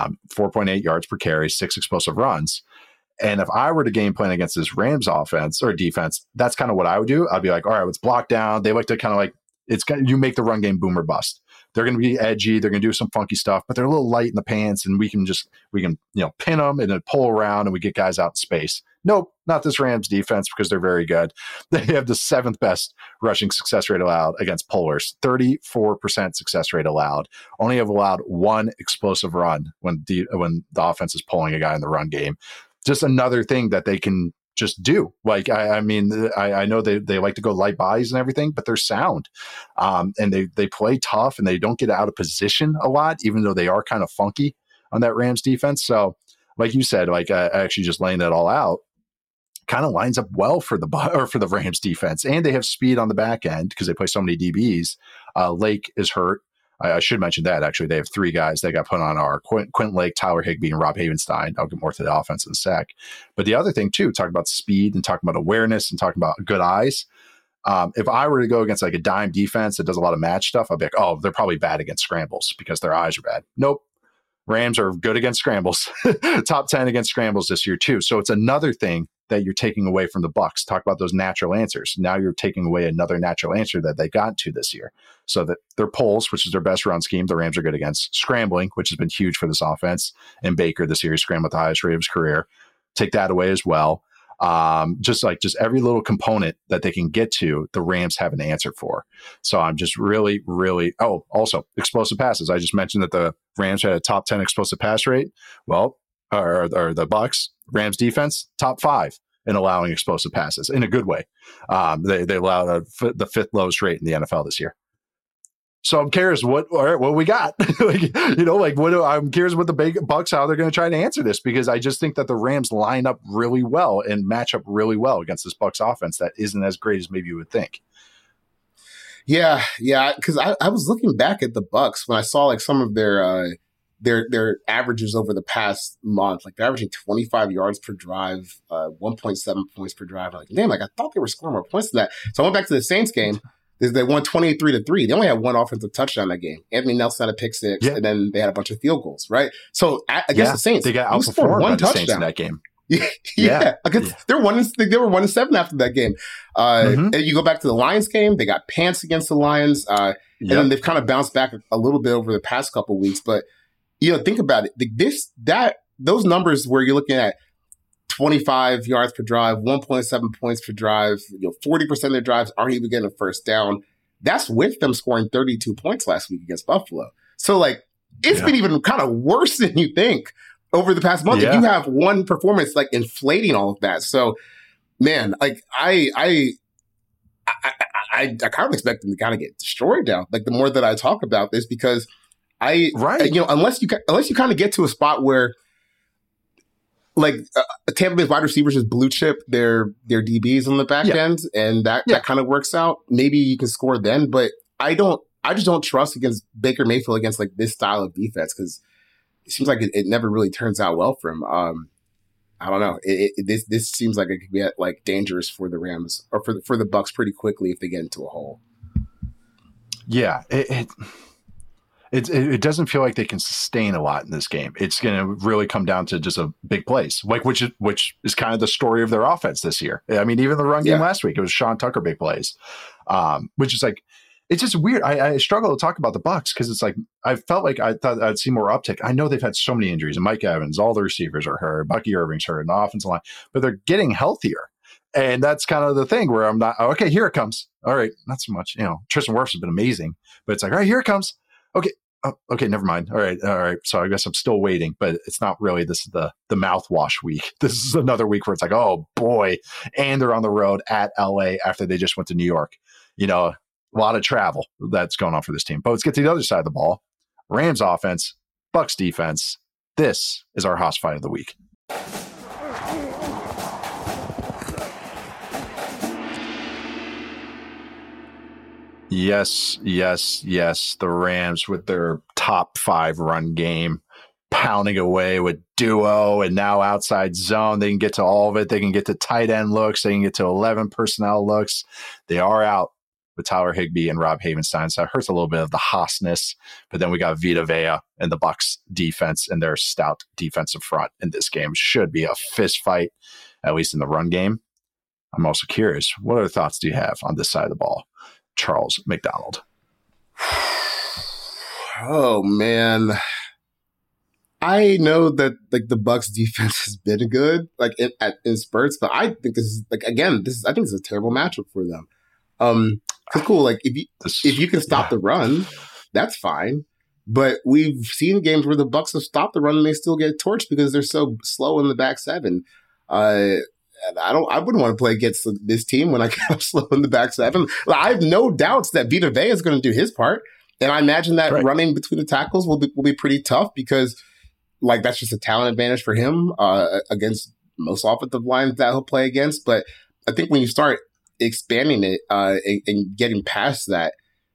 4.8 yards per carry, 6 explosive runs. And if I were to game plan against this Rams offense or defense, that's kind of what I would do. I'd be like, all right, let's block down. They like to kind of like, you make the run game boom or bust. They're going to be edgy. They're going to do some funky stuff, but they're a little light in the pants, and we can pin them and then pull around and we get guys out in space. Nope, not this Rams defense because they're very good. They have the 7th best rushing success rate allowed against pullers, 34% success rate allowed. Only have allowed 1 explosive run when the offense is pulling a guy in the run game. Just another thing that they can just do. Like, I know they like to go light bodies and everything, but they're sound. And they play tough and they don't get out of position a lot, even though they are kind of funky on that Rams defense. So like you said, like actually just laying that all out kind of lines up well for the Rams defense. And they have speed on the back end because they play so many DBs. Lake is hurt. I should mention that, actually. They have 3 guys that got put on our Quentin Lake, Tyler Higbee, and Rob Havenstein. I'll get more to the offense in a sec. But the other thing, too, talking about speed and talking about awareness and talking about good eyes, if I were to go against like a dime defense that does a lot of match stuff, I'd be like, oh, they're probably bad against scrambles because their eyes are bad. Nope. Rams are good against scrambles. Top 10 against scrambles this year, too. So it's another thing that you're taking away from the Bucs. Talk about those natural answers. Now you're taking away another natural answer that they got to this year. So that their pulls, which is their best run scheme, the Rams are good against. Scrambling, which has been huge for this offense. And Baker this year, he scrambled the highest rate of his career. Take that away as well. Just every little component that they can get to, the Rams have an answer for. So I'm just really, really, also explosive passes. I just mentioned that the Rams had a top 10 explosive pass rate. Well, or the Bucs, Rams defense, top 5 in allowing explosive passes in a good way. They allow the 5th lowest rate in the NFL this year. So I'm curious what we got. I'm curious what the Bucs, how they're going to try to answer this, because I just think that the Rams line up really well and match up really well against this Bucs offense that isn't as great as maybe you would think. Yeah. Because I was looking back at the Bucs when I saw like some of their averages over the past month. Like they're averaging 25 yards per drive, 1.7 points per drive. I'm like, damn, I thought they were scoring more points than that. So I went back to the Saints game. They won 23-3. They only had 1 offensive touchdown that game. Anthony Nelson had a pick 6, and then they had a bunch of field goals, right? So against the Saints, they got outperformed by the Saints in that game. They were 1-7 after that game. And you go back to the Lions game, they got pants against the Lions, and then they've kind of bounced back a little bit over the past couple of weeks. But think about it. Those numbers where you're looking at 25 yards per drive, 1.7 points per drive, 40% of their drives aren't even getting a first down. That's with them scoring 32 points last week against Buffalo. So it's been even kind of worse than you think over the past month. If you have one performance inflating all of that. So man, I kind of expect them to kind of get destroyed now. The more that I talk about this, because unless you kind of get to a spot where like Tampa Bay's wide receivers is blue chip their DBs on the back end, and that kind of works out. Maybe you can score then, but I just don't trust against Baker Mayfield against like this style of defense because it seems like it never really turns out well for him. I don't know. This seems like it could get like dangerous for the Rams or for the Bucs pretty quickly if they get into a hole. Yeah, it doesn't feel like they can sustain a lot in this game. It's going to really come down to just a big plays, like which is kind of the story of their offense this year. I mean, even the run game last week, it was Sean Tucker big plays, which is like. It's just weird. I struggle to talk about the Bucs because it's like I felt like I thought I'd see more uptick. I know they've had so many injuries, and Mike Evans, all the receivers are hurt, Bucky Irving's hurt, and the offensive line, but they're getting healthier, and that's kind of the thing where I'm not okay. Here it comes. All right, not so much. Tristan Wirfs has been amazing, but it's like all right, here it comes. Okay, okay, never mind. All right. So I guess I'm still waiting, but it's not really. This is the mouthwash week. This is another week where it's like, oh boy, and they're on the road at LA after they just went to New York. A lot of travel that's going on for this team. But let's get to the other side of the ball. Rams offense, Bucs defense. This is our Haas fight of the week. Yes. The Rams with their top 5 run game, pounding away with duo and now outside zone. They can get to all of it. They can get to tight end looks. They can get to 11 personnel looks. They are out with Tyler Higbee and Rob Havenstein. So it hurts a little bit of the Haasness. But then we got Vita Vea and the Bucs defense and their stout defensive front in this game. Should be a fist fight, at least in the run game. I'm also curious, what other thoughts do you have on this side of the ball? Charles McDonald. Oh, man. I know that like the Bucs defense has been good, like in spurts, but I think this is like, again, I think this is a terrible matchup for them. Cause cool, like if you can stop the run, that's fine. But we've seen games where the Bucs have stopped the run and they still get torched because they're so slow in the back seven. I wouldn't want to play against this team when I get up slow in the back seven. I have no doubts that Vita Vea is going to do his part, and I imagine that running between the tackles will be pretty tough because like that's just a talent advantage for him against most offensive lines that he'll play against. But I think when you start expanding it and getting past that,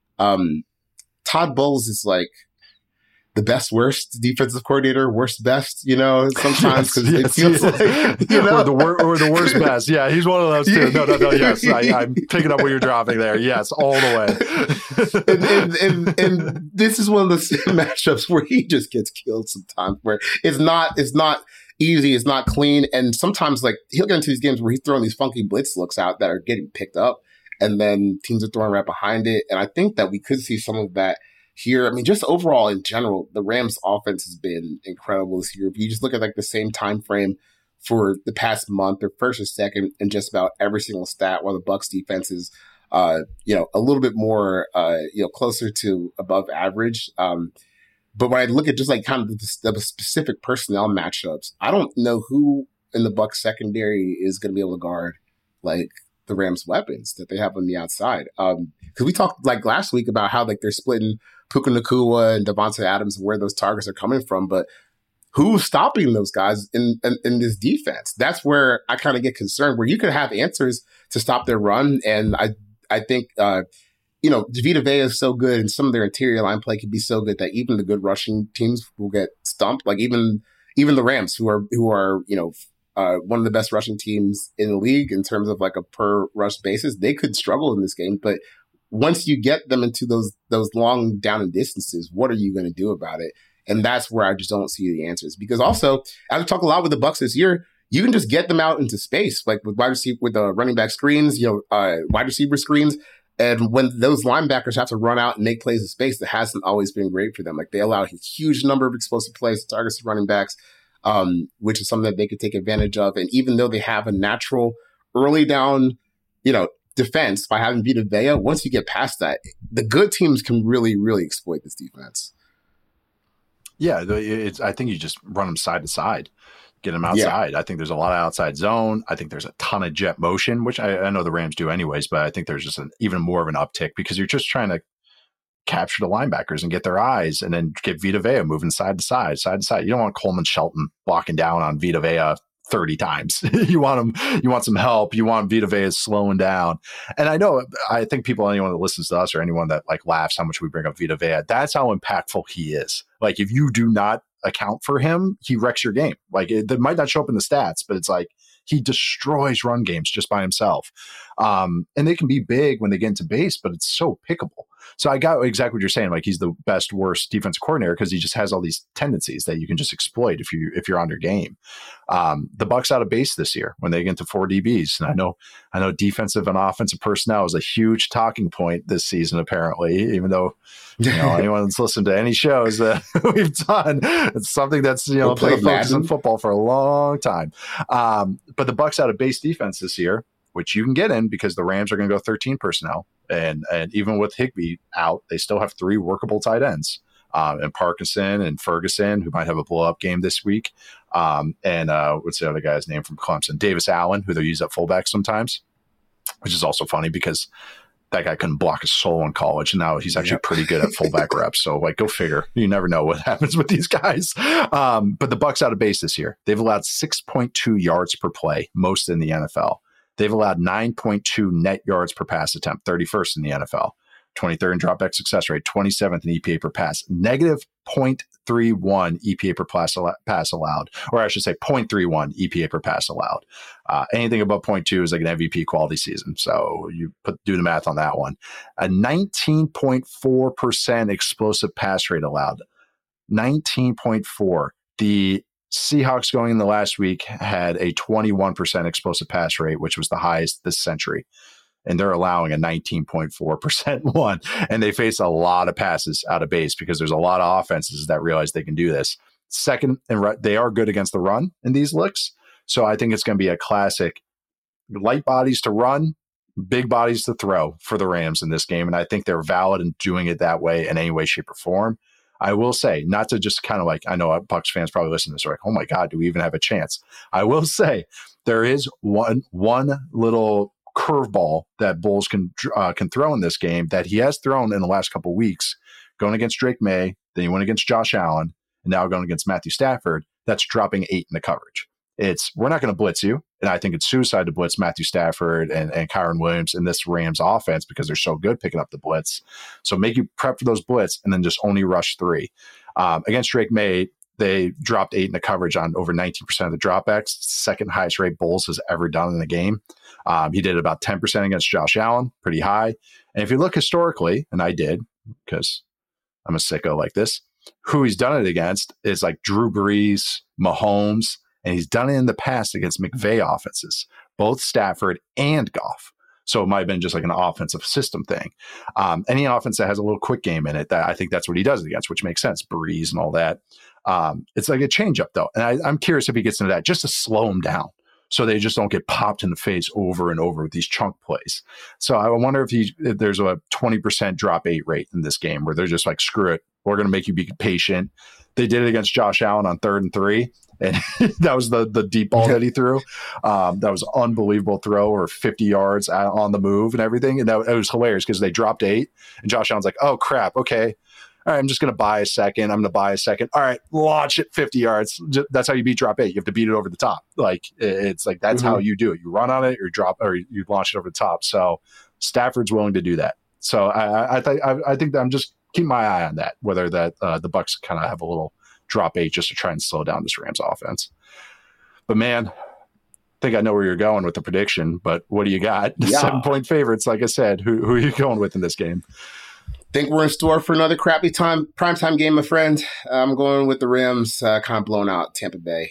Todd Bowles is like the best worst defensive coordinator, worst best, sometimes because it feels like or the worst best. Yeah, he's one of those too. No. Yes, I'm picking up what you're dropping there. Yes, all the way. and this is one of the matchups where he just gets killed sometimes, where it's not easy, it's not clean, and sometimes like he'll get into these games where he's throwing these funky blitz looks out that are getting picked up, and then teams are throwing right behind it. And I think that we could see some of that here. I mean, just overall in general, the Rams offense has been incredible this year. If you just look at like the same time frame for the past month, they're first or second in just about every single stat, while the Bucs defense is a little bit more closer to above average. But when I look at just like kind of the specific personnel matchups, I don't know who in the Bucs secondary is going to be able to guard like the Rams' weapons that they have on the outside. Because we talked like last week about how like they're splitting Puka Nacua and Devontae Adams and where those targets are coming from, but who's stopping those guys in this defense? That's where I kind of get concerned. Where you could have answers to stop their run, and I think Vita Vea is so good, and some of their interior line play can be so good that even the good rushing teams will get stumped. Like even the Rams, who are one of the best rushing teams in the league in terms of like a per rush basis, they could struggle in this game. But once you get them into those long down and distances, what are you going to do about it? And that's where I just don't see the answers. Because also, as we talk a lot with the Bucs this year, you can just get them out into space, like with running back screens, wide receiver screens. And when those linebackers have to run out and make plays in space, that hasn't always been great for them. Like they allow a huge number of explosive plays to targets to running backs, which is something that they could take advantage of. And even though they have a natural early down, defense by having Vita Vea, once you get past that, the good teams can really, really exploit this defense. Yeah, I think you just run them side to side, get them outside. Yeah. I think there's a lot of outside zone. I think there's a ton of jet motion, which I know the Rams do anyways, but I think there's just even more of an uptick because you're just trying to capture the linebackers and get their eyes and then get Vita Vea moving side to side. You don't want Coleman Shelton walking down on Vita Vea 30 times. You want some help. You want Vita Vea slowing down. And I think anyone that listens to us or anyone that like laughs how much we bring up Vita Vea, that's how impactful he is. Like if you do not account for him, he wrecks your game. Like that might not show up in the stats, but it's like he destroys run games just by himself. And they can be big when they get into base, but it's so pickable. So I got exactly what you're saying. Like he's the best, worst defensive coordinator because he just has all these tendencies that you can just exploit if you're on your game. The Bucs out of base this year when they get into 4 DBs. And I know defensive and offensive personnel is a huge talking point this season, apparently, even though anyone that's listened to any shows that we've done, it's something that's been a focus in football for a long time. But the Bucs out of base defense this year, which you can get in because the Rams are going to go 13 personnel. And even with Higbee out, they still have 3 workable tight ends. And Parkinson and Ferguson, who might have a blow-up game this week. And what's the other guy's name from Clemson? Davis Allen, who they use at fullback sometimes, which is also funny because that guy couldn't block a soul in college. And now he's actually pretty good at fullback reps. So, go figure. You never know what happens with these guys. But the Bucs out of base this year, they've allowed 6.2 yards per play, most in the NFL. They've allowed 9.2 net yards per pass attempt, 31st in the NFL, 23rd in dropback success rate, 27th in EPA per pass, negative 0.31 EPA per pass allowed, or I should say 0.31 EPA per pass allowed. Anything above 0.2 is like an MVP quality season. So you do the math on that one. A 19.4% explosive pass rate allowed, 19.4. The Seahawks going in the last week had a 21% explosive pass rate, which was the highest this century. And they're allowing a 19.4% one. And they face a lot of passes out of base because there's a lot of offenses that realize they can do this. Second, and they are good against the run in these looks. So I think it's going to be a classic light bodies to run, big bodies to throw for the Rams in this game. And I think they're valid in doing it that way in any way, shape, or form. I will say, not to just kind of I know Bucs fans probably listen to this, are like, oh my God, do we even have a chance? I will say there is one little curveball that Bulls can throw in this game that he has thrown in the last couple of weeks, going against Drake May, then he went against Josh Allen, and now going against Matthew Stafford. That's dropping 8 in the coverage. We're not going to blitz you, and I think it's suicide to blitz Matthew Stafford and Kyren Williams in this Rams offense because they're so good picking up the blitz. So make you prep for those blitz and then just only rush 3. Against Drake May, they dropped 8 in the coverage on over 19% of the dropbacks, second highest rate Bulls has ever done in the game. He did about 10% against Josh Allen, pretty high. And if you look historically, and I did because I'm a sicko like this, who he's done it against is like Drew Brees, Mahomes, and he's done it in the past against McVay offenses, both Stafford and Goff. So it might have been just like an offensive system thing. Any offense that has a little quick game in it, I think that's what he does it against, which makes sense. Breeze and all that. It's like a changeup though. And I'm curious if he gets into that just to slow him down so they just don't get popped in the face over and over with these chunk plays. So I wonder if there's a 20% drop 8 rate in this game where they're just like, screw it. We're going to make you be patient. They did it against Josh Allen on 3rd and 3. And that was the deep ball that he threw. That was an unbelievable throw, or 50 yards on the move and everything. And it was hilarious because they dropped 8. And Josh Allen's like, oh, crap. Okay. All right, I'm just going to buy a second. I'm going to buy a second. All right, launch it 50 yards. That's how you beat drop 8. You have to beat it over the top. It's like that's how you do it. You run on it, or you launch it over the top. So Stafford's willing to do that. So I think that I'm just keeping my eye on that, whether that the Bucs kind of have a little drop 8 just to try and slow down this Rams offense. But man, I think I know where you're going with the prediction, but what do you got? Yeah. 7-point favorites, like I said. Who are you going with in this game? Think we're in store for another crappy primetime game, my friend. I'm going with the Rams kind of blown out Tampa Bay.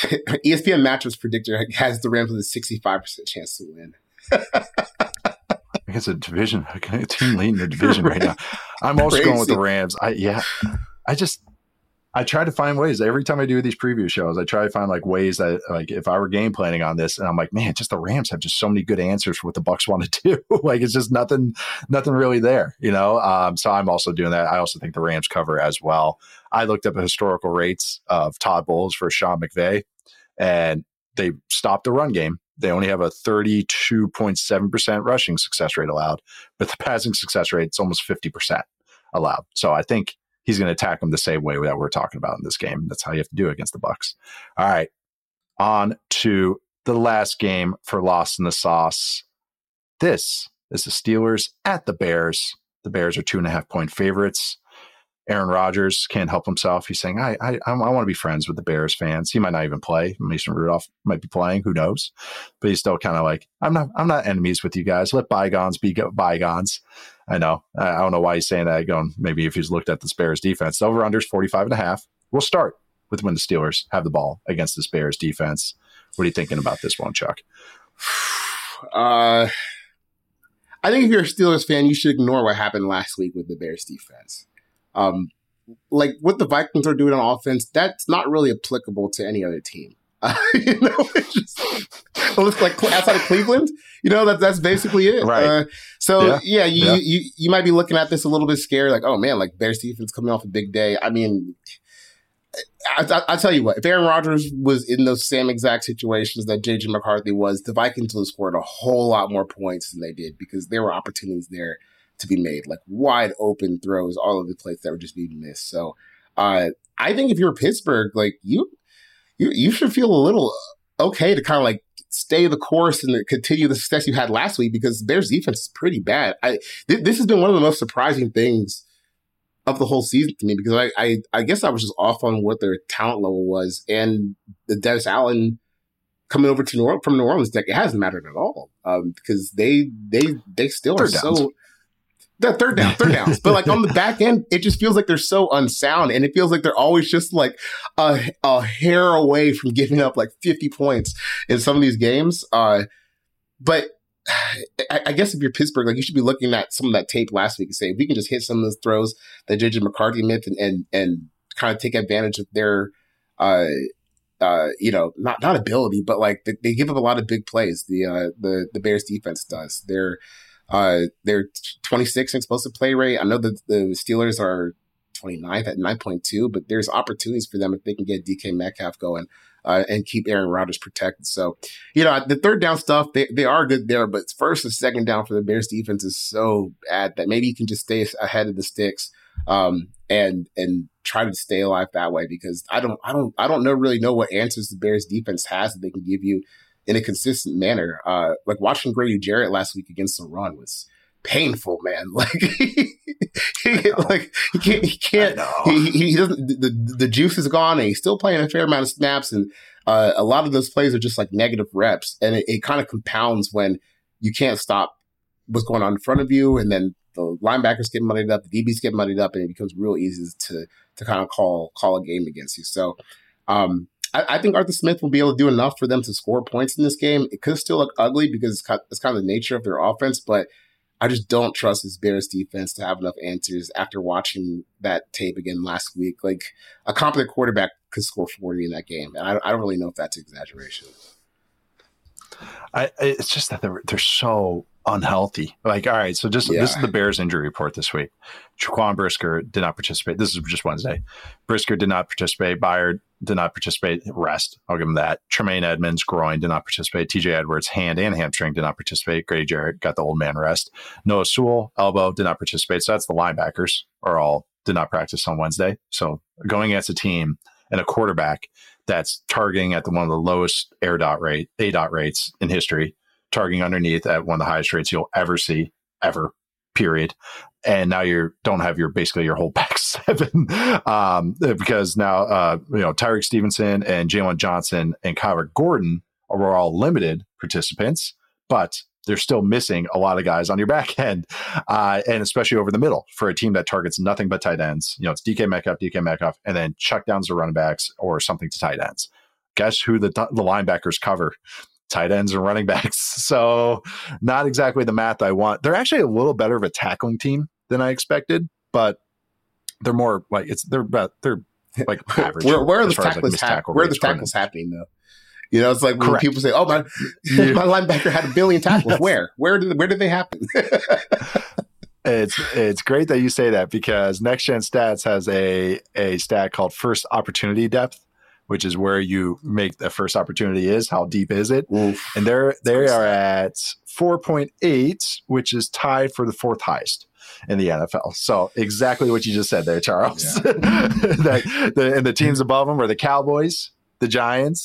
ESPN Matchups Predictor has the Rams with a 65% chance to win. I guess a team leading the division right now. I'm also going with the Rams. I try to find ways every time I do these preview shows. I try to find ways that if I were game planning on this, and I'm like, man, just the Rams have just so many good answers for what the Bucs want to do. It's just nothing really there, So I'm also doing that. I also think the Rams cover as well. I looked up historical rates of Todd Bowles for Sean McVay, and they stopped the run game. They only have a 32.7% rushing success rate allowed, but the passing success rate is almost 50% allowed. So I think he's going to attack them the same way that we're talking about in this game. That's how you have to do it against the Bucs. All right. On to the last game for Lost in the Sauce. This is the Steelers at the Bears. The Bears are 2.5-point favorites. Aaron Rodgers can't help himself. He's saying, I want to be friends with the Bears fans. He might not even play. Mason Rudolph might be playing. Who knows? But he's still kind of like, I'm not enemies with you guys. Let bygones be bygones. I know. I don't know why he's saying that. Going, maybe if he's looked at the Bears defense. The over-under is 45.5. We'll start with when the Steelers have the ball against this Bears defense. What are you thinking about this one, Chuck? I think if you're a Steelers fan, you should ignore what happened last week with the Bears defense. Like what the Vikings are doing on offense, that's not really applicable to any other team. It's just like outside of Cleveland, that's basically it. Right. You might be looking at this a little bit scared, like, oh man, like Bears defense coming off a big day. I mean, I tell you what, if Aaron Rodgers was in those same exact situations that JJ McCarthy was, the Vikings would have scored a whole lot more points than they did because there were opportunities there to be made, like wide open throws all over the place that were just being missed. So I think if you're Pittsburgh, like you should feel a little okay to kind of like stay the course and continue the success you had last week because the Bears defense is pretty bad. This has been one of the most surprising things of the whole season to me because I guess I was just off on what their talent level was, and the Dennis Allen coming over to from New Orleans, it hasn't mattered at all because they still are so. The third downs. But like on the back end, it just feels like they're so unsound, and it feels like they're always just like a hair away from giving up like 50 points in some of these games. But I guess if you're Pittsburgh, like you should be looking at some of that tape last week and say, if we can just hit some of those throws that JJ McCarthy made and kind of take advantage of their not ability, but like they give up a lot of big plays. The Bears defense does. They're 26 in explosive play rate. I know that the Steelers are 29th at 9.2, but there's opportunities for them if they can get DK Metcalf going and keep Aaron Rodgers protected. So, the third down stuff, they are good there, but first and second down for the Bears defense is so bad that maybe you can just stay ahead of the sticks and try to stay alive that way because I don't really know what answers the Bears defense has that they can give you in a consistent manner. Like watching Grady Jarrett last week against the run was painful, man. Like he can't, he doesn't, the juice is gone and he's still playing a fair amount of snaps. And a lot of those plays are just like negative reps. And it kind of compounds when you can't stop what's going on in front of you. And then the linebackers get muddied up, the DBs get muddied up, and it becomes real easy to kind of call a game against you. So, I think Arthur Smith will be able to do enough for them to score points in this game. It could still look ugly because it's kind of the nature of their offense, but I just don't trust this Bears defense to have enough answers after watching that tape again last week. Like a competent quarterback could score 40 in that game, and I don't really know if that's exaggeration. It's just that they're so unhealthy. Like, all right, so this is the Bears injury report this week. Jaquan Brisker did not participate. This is just Wednesday. Brisker did not participate. Byard did not participate. Rest. I'll give him that. Tremaine Edmonds, groin, did not participate. TJ Edwards, hand and hamstring, did not participate. Grady Jarrett got the old man rest. Noah Sewell, elbow, did not participate. So that's the linebackers did not practice on Wednesday. So going against a team and a quarterback that's targeting at one of the lowest ADOT rates in history, targeting underneath at one of the highest rates you'll ever see, ever, period. And now don't have basically your whole back seven because now, Tyreek Stevenson and Jalen Johnson and Kyler Gordon are all limited participants, but they're still missing a lot of guys on your back end, and especially over the middle for a team that targets nothing but tight ends. It's DK Metcalf, and then check downs to running backs or something to tight ends. Guess who the linebackers cover? Tight ends and running backs. So not exactly the math I want. They're actually a little better of a tackling team than I expected, but they're more like they're like average. Where are the tackles Where are the tackles happening though? It's like when people say, "Oh, my linebacker had 1 billion tackles." Yes. Where did they happen? It's great that you say that because Next Gen Stats has a stat called first opportunity depth, which is where you make the first opportunity is how deep is it. Oof. And they are at 4.8, which is tied for the fourth highest in the NFL. So exactly what you just said there, Charles. Yeah. And the teams above them are the Cowboys, the Giants,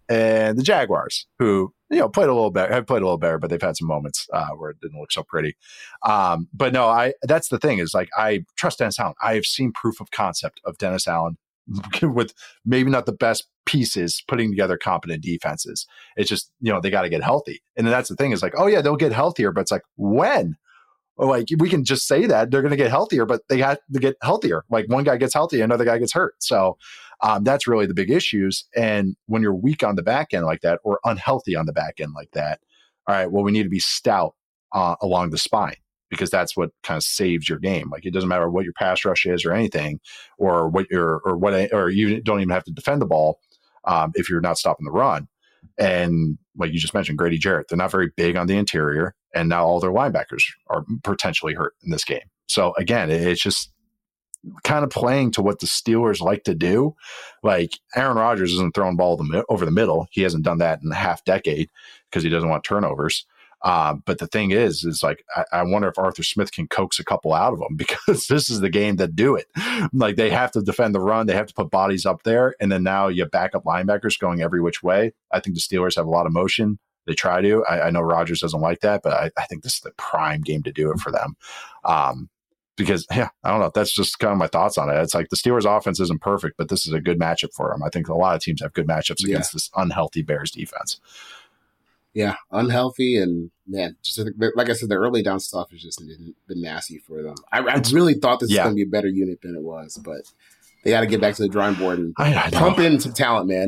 and the Jaguars, who played a little better, but they've had some moments where it didn't look so pretty. But no, that's the thing is like I trust Dennis Allen. I have seen proof of concept of Dennis Allen with maybe not the best pieces putting together competent defenses. It's just they got to get healthy, and that's the thing is like, oh yeah, they'll get healthier, but it's like when. Like we can just say that they're going to get healthier, but they have to get healthier. Like one guy gets healthy, another guy gets hurt. So that's really the big issues. And when you're weak on the back end like that, or unhealthy on the back end like that, all right, well, we need to be stout along the spine, because that's what kind of saves your game. Like it doesn't matter what your pass rush is or anything, or you don't even have to defend the ball if you're not stopping the run. And like you just mentioned, Grady Jarrett, they're not very big on the interior. And now all their linebackers are potentially hurt in this game. So again, it's just kind of playing to what the Steelers like to do. Like Aaron Rodgers isn't throwing ball over the middle. He hasn't done that in a half decade because he doesn't want turnovers. But the thing is like, I wonder if Arthur Smith can coax a couple out of them, because this is the game that do it. Like they have to defend the run. They have to put bodies up there. And then now you back up linebackers going every which way. I think the Steelers have a lot of motion. They try to. I know Rodgers doesn't like that, but I think this is the prime game to do it for them. Because, I don't know. That's just kind of my thoughts on it. It's like the Steelers offense isn't perfect, but this is a good matchup for them. I think a lot of teams have good matchups against this unhealthy Bears defense. Yeah, unhealthy. And, man, just like I said, the early down stuff has just been nasty for them. I really thought this was going to be a better unit than it was, but they got to get back to the drawing board and pump in some talent, man.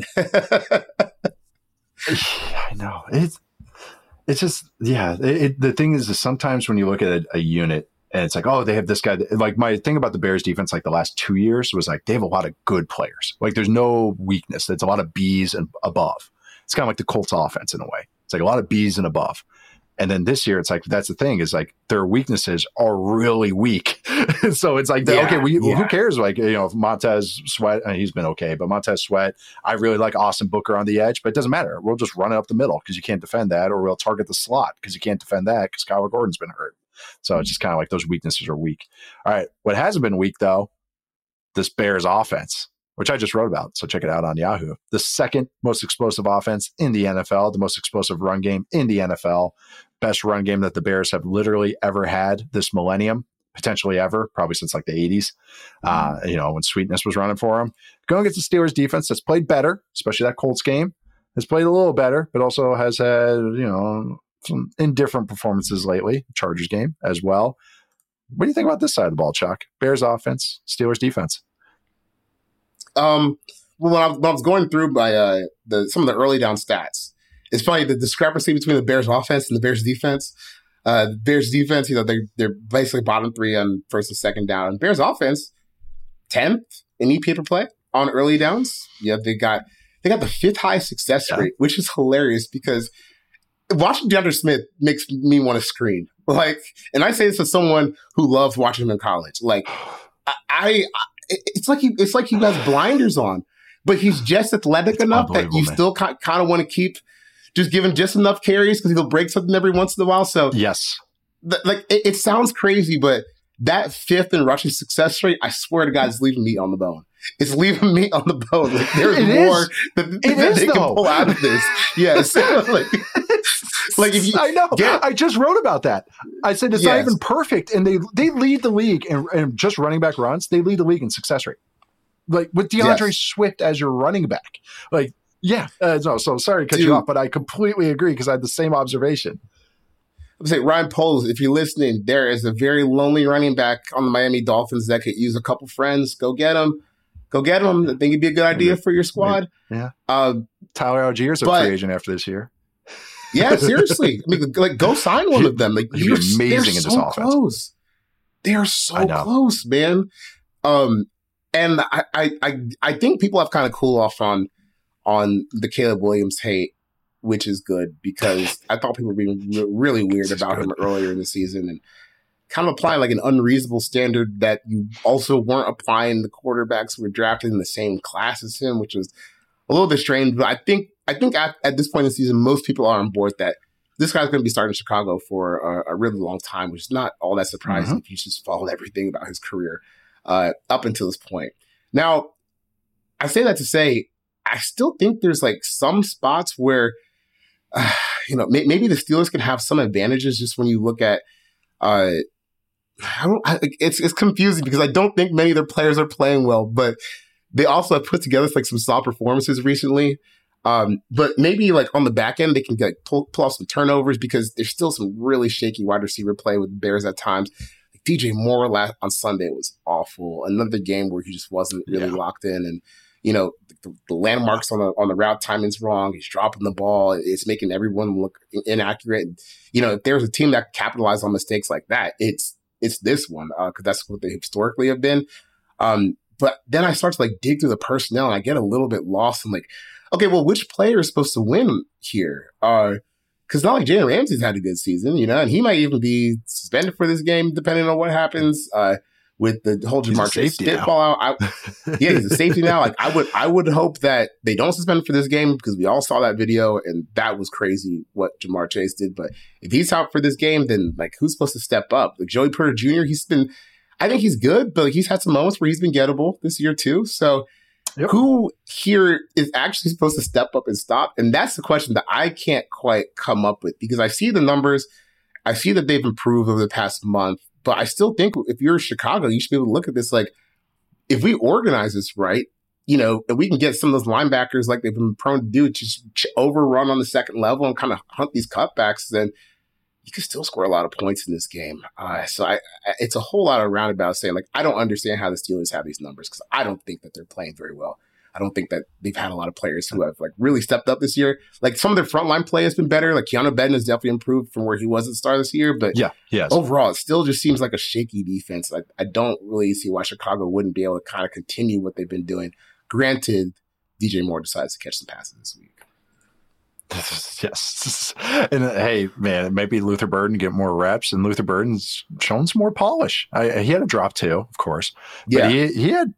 I know it's just the thing is sometimes when you look at a unit and it's like, oh, they have this guy. Like my thing about the Bears defense, like the last 2 years was like, they have a lot of good players. Like there's no weakness. It's a lot of B's and above. It's kind of like the Colts offense in a way. It's like a lot of B's and above. And then this year, it's like, that's the thing is like their weaknesses are really weak. So it's like, who cares? Like, if Montez Sweat, he's been okay, but Montez Sweat, I really like Austin Booker on the edge, but it doesn't matter. We'll just run it up the middle because you can't defend that, or we'll target the slot because you can't defend that because Kyler Gordon's been hurt. So it's just kind of like those weaknesses are weak. All right. What hasn't been weak though, this Bears offense, which I just wrote about. So check it out on Yahoo. The second most explosive offense in the NFL, the most explosive run game in the NFL, best run game that the Bears have literally ever had this millennium, potentially ever, probably since like the 80s, when Sweetness was running for them. Going against the Steelers defense that's played better, especially that Colts game, has played a little better, but also has had, some indifferent performances lately, Chargers game as well. What do you think about this side of the ball, Chuck? Bears offense, Steelers defense. Well, when I was going through by some of the early down stats, it's funny the discrepancy between the Bears offense and the Bears defense. The Bears defense, they're basically bottom three on first and second down. And Bears offense, 10th in EPA per play on early downs. Yeah, they got the fifth highest success rate, which is hilarious because watching DeAndre Smith makes me want to scream. Like, and I say this as someone who loved watching him in college. Like, it's like he has blinders on, but he's just athletic enough that you still kind of want to keep just giving just enough carries because he'll break something every once in a while. So yes, it sounds crazy, but that fifth in rushing success rate, I swear to God, is leaving meat on the bone. It's leaving meat on the bone. Like there's more that they can pull out of this. Yes, like if you, I know. I just wrote about that. I said it's not even perfect, and they lead the league and just running back runs. They lead the league in success rate. Like with DeAndre Swift as your running back. Like so sorry to cut you off, but I completely agree because I had the same observation. I'm saying Ryan Poles, if you're listening, there is a very lonely running back on the Miami Dolphins that could use a couple friends. Go get him. I think it'd be a good idea for your squad. Yeah. Tyler Algiers a free agent after this year. Yeah, seriously. I mean, like, go sign one of them. Like, he'd be amazing in this offense. Close. They are so close, man. And I think people have kind of cooled off on the Caleb Williams hate, which is good because I thought people were being really weird about him earlier in the season and kind of applying like an unreasonable standard that you also weren't applying the quarterbacks who were drafted in the same class as him, which was a little bit strange. But I think at this point in the season, most people are on board that this guy's going to be starting in Chicago for a really long time, which is not all that surprising if you just followed everything about his career up until this point. Now, I say that to say, I I still think there's like some spots where, maybe the Steelers can have some advantages just when you look at, it's confusing because I don't think many of their players are playing well, but they also have put together like some solid performances recently. But maybe like on the back end, they can like pull off some turnovers because there's still some really shaky wide receiver play with the Bears at times. Like DJ Moore on Sunday was awful. Another game where he just wasn't really locked in, and the landmarks on the route timing's wrong. He's dropping the ball. It's making everyone look inaccurate. If there's a team that capitalizes on mistakes like that, it's this one because that's what they historically have been. But then I start to like dig through the personnel and I get a little bit lost in like, okay, well, which player is supposed to win here? Because not like Jalen Ramsey's had a good season, and he might even be suspended for this game depending on what happens with the whole Ja'Marr Chase spit fallout. He's a safety now. Like I would hope that they don't suspend him for this game because we all saw that video and that was crazy what Ja'Marr Chase did. But if he's out for this game, then like who's supposed to step up? Like Joey Porter Jr. I think he's good, but like, he's had some moments where he's been gettable this year too. So who here is actually supposed to step up and stop? And that's the question that I can't quite come up with because I see the numbers. I see that they've improved over the past month, but I still think if you're Chicago, you should be able to look at this like, if we organize this right, and we can get some of those linebackers like they've been prone to do, just overrun on the second level and kind of hunt these cutbacks, then you can still score a lot of points in this game. So it's a whole lot of roundabout saying, like, I don't understand how the Steelers have these numbers because I don't think that they're playing very well. I don't think that they've had a lot of players who have like really stepped up this year. Like some of their frontline play has been better. Like Keanu Benton has definitely improved from where he was at the start of this year. But overall, it still just seems like a shaky defense. I don't really see why Chicago wouldn't be able to kind of continue what they've been doing. Granted, DJ Moore decides to catch some passes this week. Yes. And hey, man, maybe Luther Burden get more reps, and Luther Burden's shown some more polish. He had a drop too, of course. But he had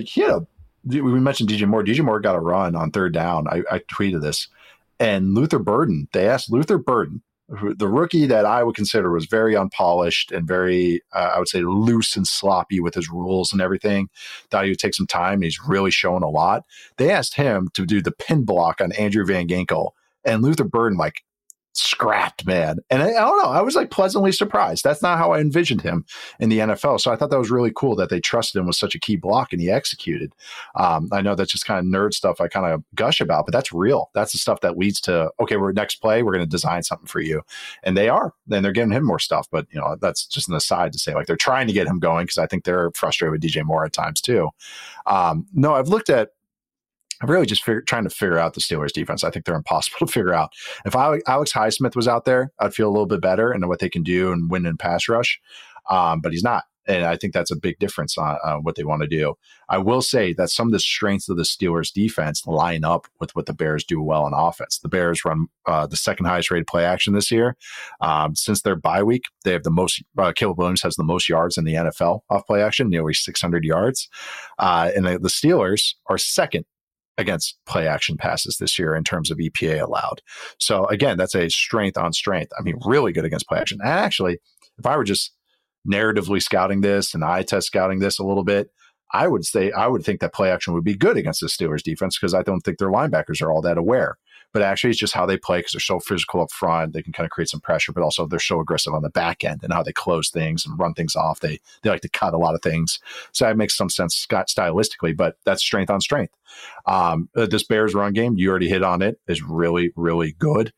we mentioned DJ Moore. DJ Moore got a run on third down. I tweeted this. And Luther Burden, they asked Luther Burden, the rookie that I would consider was very unpolished and very, I would say, loose and sloppy with his rules and everything. Thought he would take some time, and he's really shown a lot. They asked him to do the pin block on Andrew Van Ginkel. And Luther Burden, like, scrapped, man. And I don't know. I was, like, pleasantly surprised. That's not how I envisioned him in the NFL. So I thought that was really cool that they trusted him with such a key block, and he executed. I know that's just kind of nerd stuff I kind of gush about, but that's real. That's the stuff that leads to, okay, next play, we're going to design something for you. And they are. And they're giving him more stuff. But, that's just an aside to say, like, they're trying to get him going because I think they're frustrated with DJ Moore at times, too. No, I'm really just trying to figure out the Steelers defense. I think they're impossible to figure out. If Alex Highsmith was out there, I'd feel a little bit better and what they can do and win in pass rush. But he's not. And I think that's a big difference on what they want to do. I will say that some of the strengths of the Steelers defense line up with what the Bears do well in offense. The Bears run the second highest rated play action this year. Since their bye week, they have the most, Caleb Williams has the most yards in the NFL off play action, nearly 600 yards. And the Steelers are second against play action passes this year in terms of EPA allowed. So again, that's a strength on strength. I mean, really good against play action. And actually, if I were just narratively scouting this and eye test scouting this a little bit, I would think that play action would be good against the Steelers defense because I don't think their linebackers are all that aware. But actually, it's just how they play because they're so physical up front. They can kind of create some pressure, but also they're so aggressive on the back end and how they close things and run things off. They like to cut a lot of things. So that makes some sense stylistically, but that's strength on strength. This Bears run game, you already hit on it, is really, really good.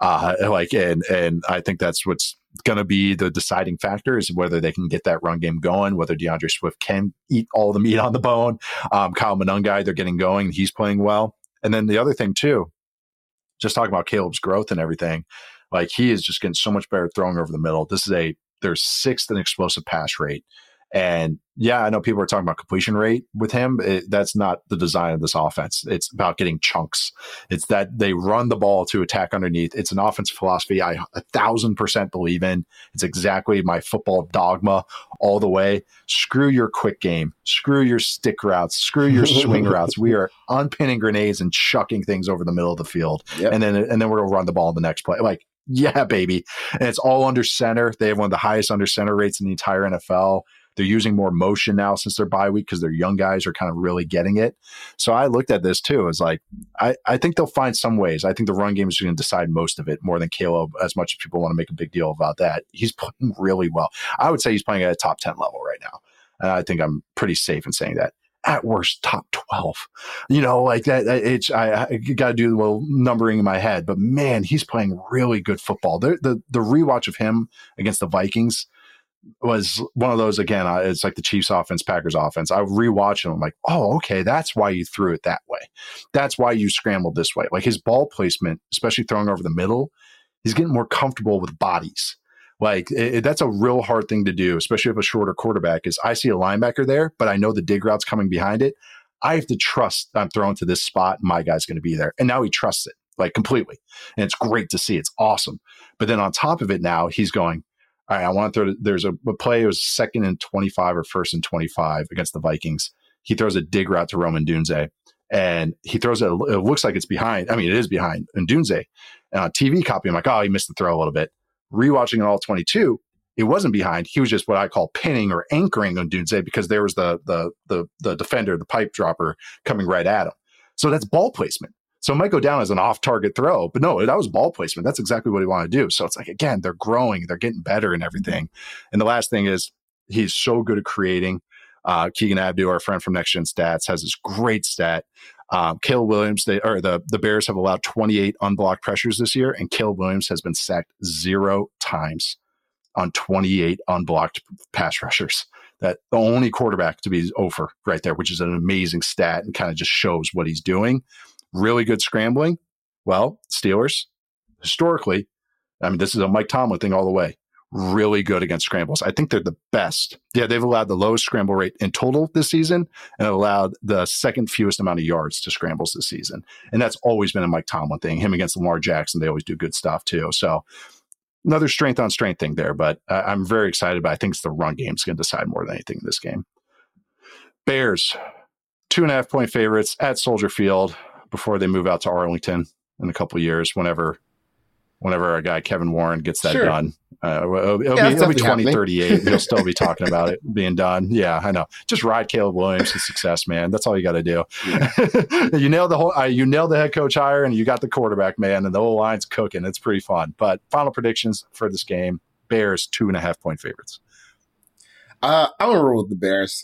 And I think that's what's going to be the deciding factor is whether they can get that run game going, whether DeAndre Swift can eat all the meat on the bone. Kyle Monangai, they're getting going. He's playing well. And then the other thing too, just talking about Caleb's growth and everything, like he is just getting so much better throwing over the middle. They're sixth in explosive pass rate. And yeah, I know people are talking about completion rate with him. That's not the design of this offense. It's about getting chunks. It's that they run the ball to attack underneath. It's an offensive philosophy I 1,000% believe in. It's exactly my football dogma all the way. Screw your quick game. Screw your stick routes. Screw your swing routes. We are unpinning grenades and chucking things over the middle of the field. Yep. And then we're going to run the ball in the next play. Like, yeah, baby. And it's all under center. They have one of the highest under center rates in the entire NFL. They're using more motion now since their bye week because their young guys are kind of really getting it. So I looked at this too as like, I think they'll find some ways. I think the run game is going to decide most of it more than Caleb, as much as people want to make a big deal about that. He's playing really well. I would say he's playing at a top 10 level right now. And I think I'm pretty safe in saying that. At worst, top 12. Like that. I got to do a little numbering in my head, but man, he's playing really good football. The rewatch of him against the Vikings was one of those, again, it's like the Chiefs offense, Packers offense. I rewatch and I'm like, oh, okay, that's why you threw it that way. That's why you scrambled this way. Like his ball placement, especially throwing over the middle, he's getting more comfortable with bodies. Like that's a real hard thing to do, especially if a shorter quarterback is. I see a linebacker there, but I know the dig route's coming behind it. I have to trust I'm throwing to this spot. And my guy's going to be there. And now he trusts it like completely. And it's great to see. It's awesome. But then on top of it now, he's going, all right, I want to throw. There's a play. It was 2nd and 25 or 1st and 25 against the Vikings. He throws a dig route to Roman Dunze. And he throws it. It looks like it's behind. I mean, it is behind Dunze. And on TV copy, I'm like, oh, he missed the throw a little bit. Rewatching it all 22, it wasn't behind. He was just what I call pinning or anchoring on Dunze because there was the defender, the pipe dropper coming right at him. So that's ball placement. So it might go down as an off-target throw, but no, that was ball placement. That's exactly what he wanted to do. So it's like, again, they're growing, they're getting better and everything. And the last thing is he's so good at creating. Keegan Abdu, our friend from Next Gen Stats, has this great stat. Caleb Williams, the Bears have allowed 28 unblocked pressures this year, and Caleb Williams has been sacked 0 times on 28 unblocked pass rushers. That the only quarterback to be over right there, which is an amazing stat and kind of just shows what he's doing. Really good scrambling. Well, Steelers, historically, I mean, this is a Mike Tomlin thing all the way. Really good against scrambles. I think they're the best. Yeah, they've allowed the lowest scramble rate in total this season and allowed the second fewest amount of yards to scrambles this season. And that's always been a Mike Tomlin thing. Him against Lamar Jackson, they always do good stuff too. So another strength on strength thing there, but I'm very excited. But I think it's the run game is going to decide more than anything in this game. Bears, 2.5 point favorites at Soldier Field before they move out to Arlington in a couple of years, whenever our guy Kevin Warren gets that done. It'll be 2038. He'll still be talking about it being done. Yeah, I know. Just ride Caleb Williams to success, man. That's all you got to do. Yeah. You nailed the head coach hire, and you got the quarterback, man, and the whole line's cooking. It's pretty fun. But final predictions for this game: Bears 2.5 point favorites. I'm gonna roll with the Bears.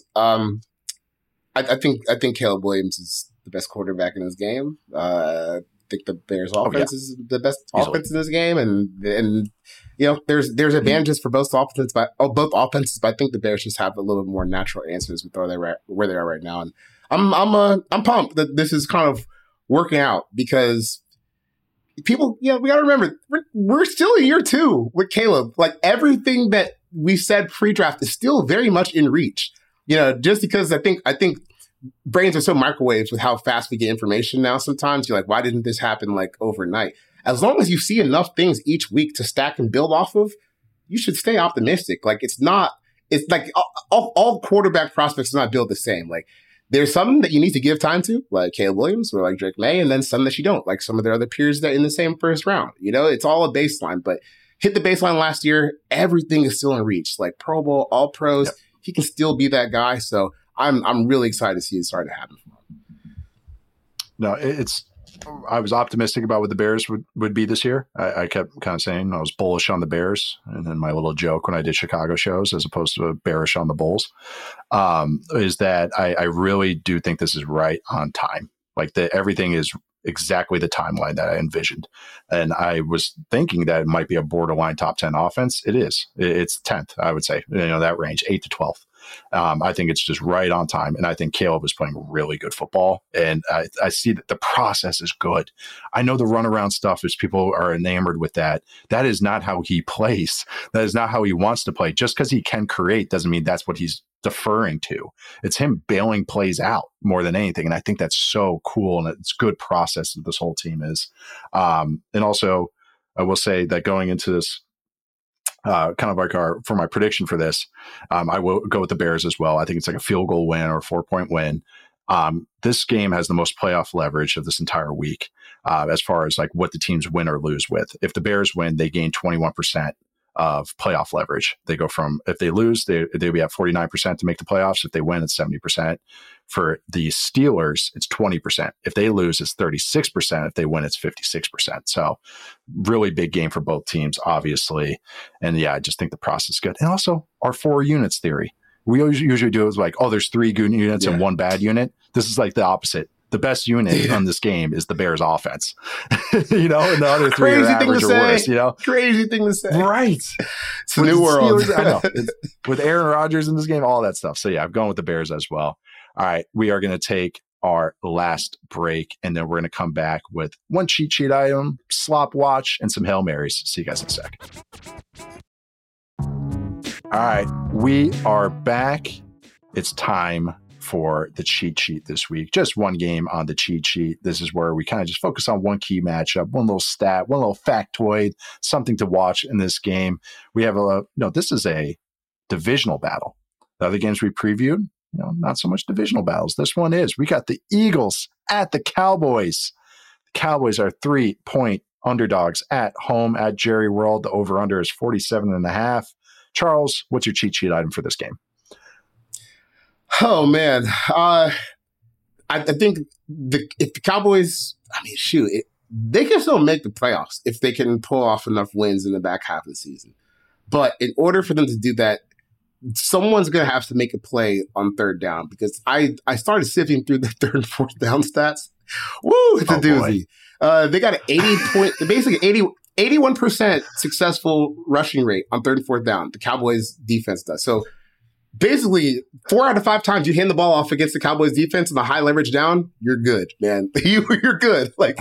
I think Caleb Williams is the best quarterback in this game. I think the Bears offense is the best offense in this game, and there's advantages for both offenses, but I think the Bears just have a little bit more natural answers with where they are right now, and I'm pumped that this is kind of working out because people, we got to remember we're still in year 2 with Caleb. Like everything that we said pre-draft is still very much in reach. Just because I think brains are so microwaves with how fast we get information now. Sometimes you're like, why didn't this happen like overnight? As long as you see enough things each week to stack and build off of, you should stay optimistic. Like it's like all quarterback prospects are not built the same. Like there's some that you need to give time to, like Caleb Williams or like Drake May, and then some that you don't, like some of their other peers that in the same first round. It's all a baseline, but hit the baseline last year. Everything is still in reach. Like Pro Bowl, all pros, he can still be that guy. So I'm really excited to see it start to happen for him. No, I was optimistic about what the Bears would be this year. I kept kind of saying I was bullish on the Bears, and then my little joke when I did Chicago shows as opposed to bearish on the Bulls is that I really do think this is right on time. Like everything is exactly the timeline that I envisioned. And I was thinking that it might be a borderline top 10 offense. It is. It's 10th, I would say, that range, 8th to 12th. I think it's just right on time. And I think Caleb is playing really good football. And I see that the process is good. I know the runaround stuff is people are enamored with that. That is not how he plays. That is not how he wants to play. Just because he can create doesn't mean that's what he's deferring to. It's him bailing plays out more than anything. And I think that's so cool. And it's good process that this whole team is. And also, I will say that going into this, kind of like for my prediction for this, I will go with the Bears as well. I think it's like a field goal win or a 4-point win. This game has the most playoff leverage of this entire week as far as like what the teams win or lose with. If the Bears win, they gain 21% of playoff leverage. They go from, if they lose, they'll be at 49% to make the playoffs. If they win, it's 70%. For the Steelers, it's 20%. If they lose, it's 36%. If they win, it's 56%. So really big game for both teams, obviously. And yeah, I just think the process is good. And also our 4 units theory. We always usually do it like, oh, there's 3 good units and 1 bad unit. This is like the opposite. The best unit on this game is the Bears offense, and the other 3 are average or worse, Crazy thing to say. Right. It's a new world. Steelers, I know. With Aaron Rodgers in this game, all that stuff. So yeah, I'm going with the Bears as well. All right. We are going to take our last break, and then we're going to come back with 1 cheat sheet item, slop watch, and some Hail Marys. See you guys in a sec. All right. We are back. It's time for the cheat sheet this week. Just 1 game on the cheat sheet. This is where we kind of just focus on 1 key matchup, 1 little stat, 1 little factoid, something to watch in this game. We have this is a divisional battle. The other games we previewed, not so much divisional battles. This one is. We got the Eagles at the Cowboys. The Cowboys are 3-point underdogs at home at Jerry World. The over-under is 47.5. Charles, what's your cheat sheet item for this game? Oh, man. I think if the Cowboys, they can still make the playoffs if they can pull off enough wins in the back half of the season. But in order for them to do that, someone's going to have to make a play on 3rd down, because I started sifting through the 3rd and 4th down stats. Woo, it's a doozy. They got an 81% successful rushing rate on 3rd and 4th down. The Cowboys defense does. So basically, 4 out of 5 times you hand the ball off against the Cowboys defense in the high leverage down, you're good, man. You're good. Like,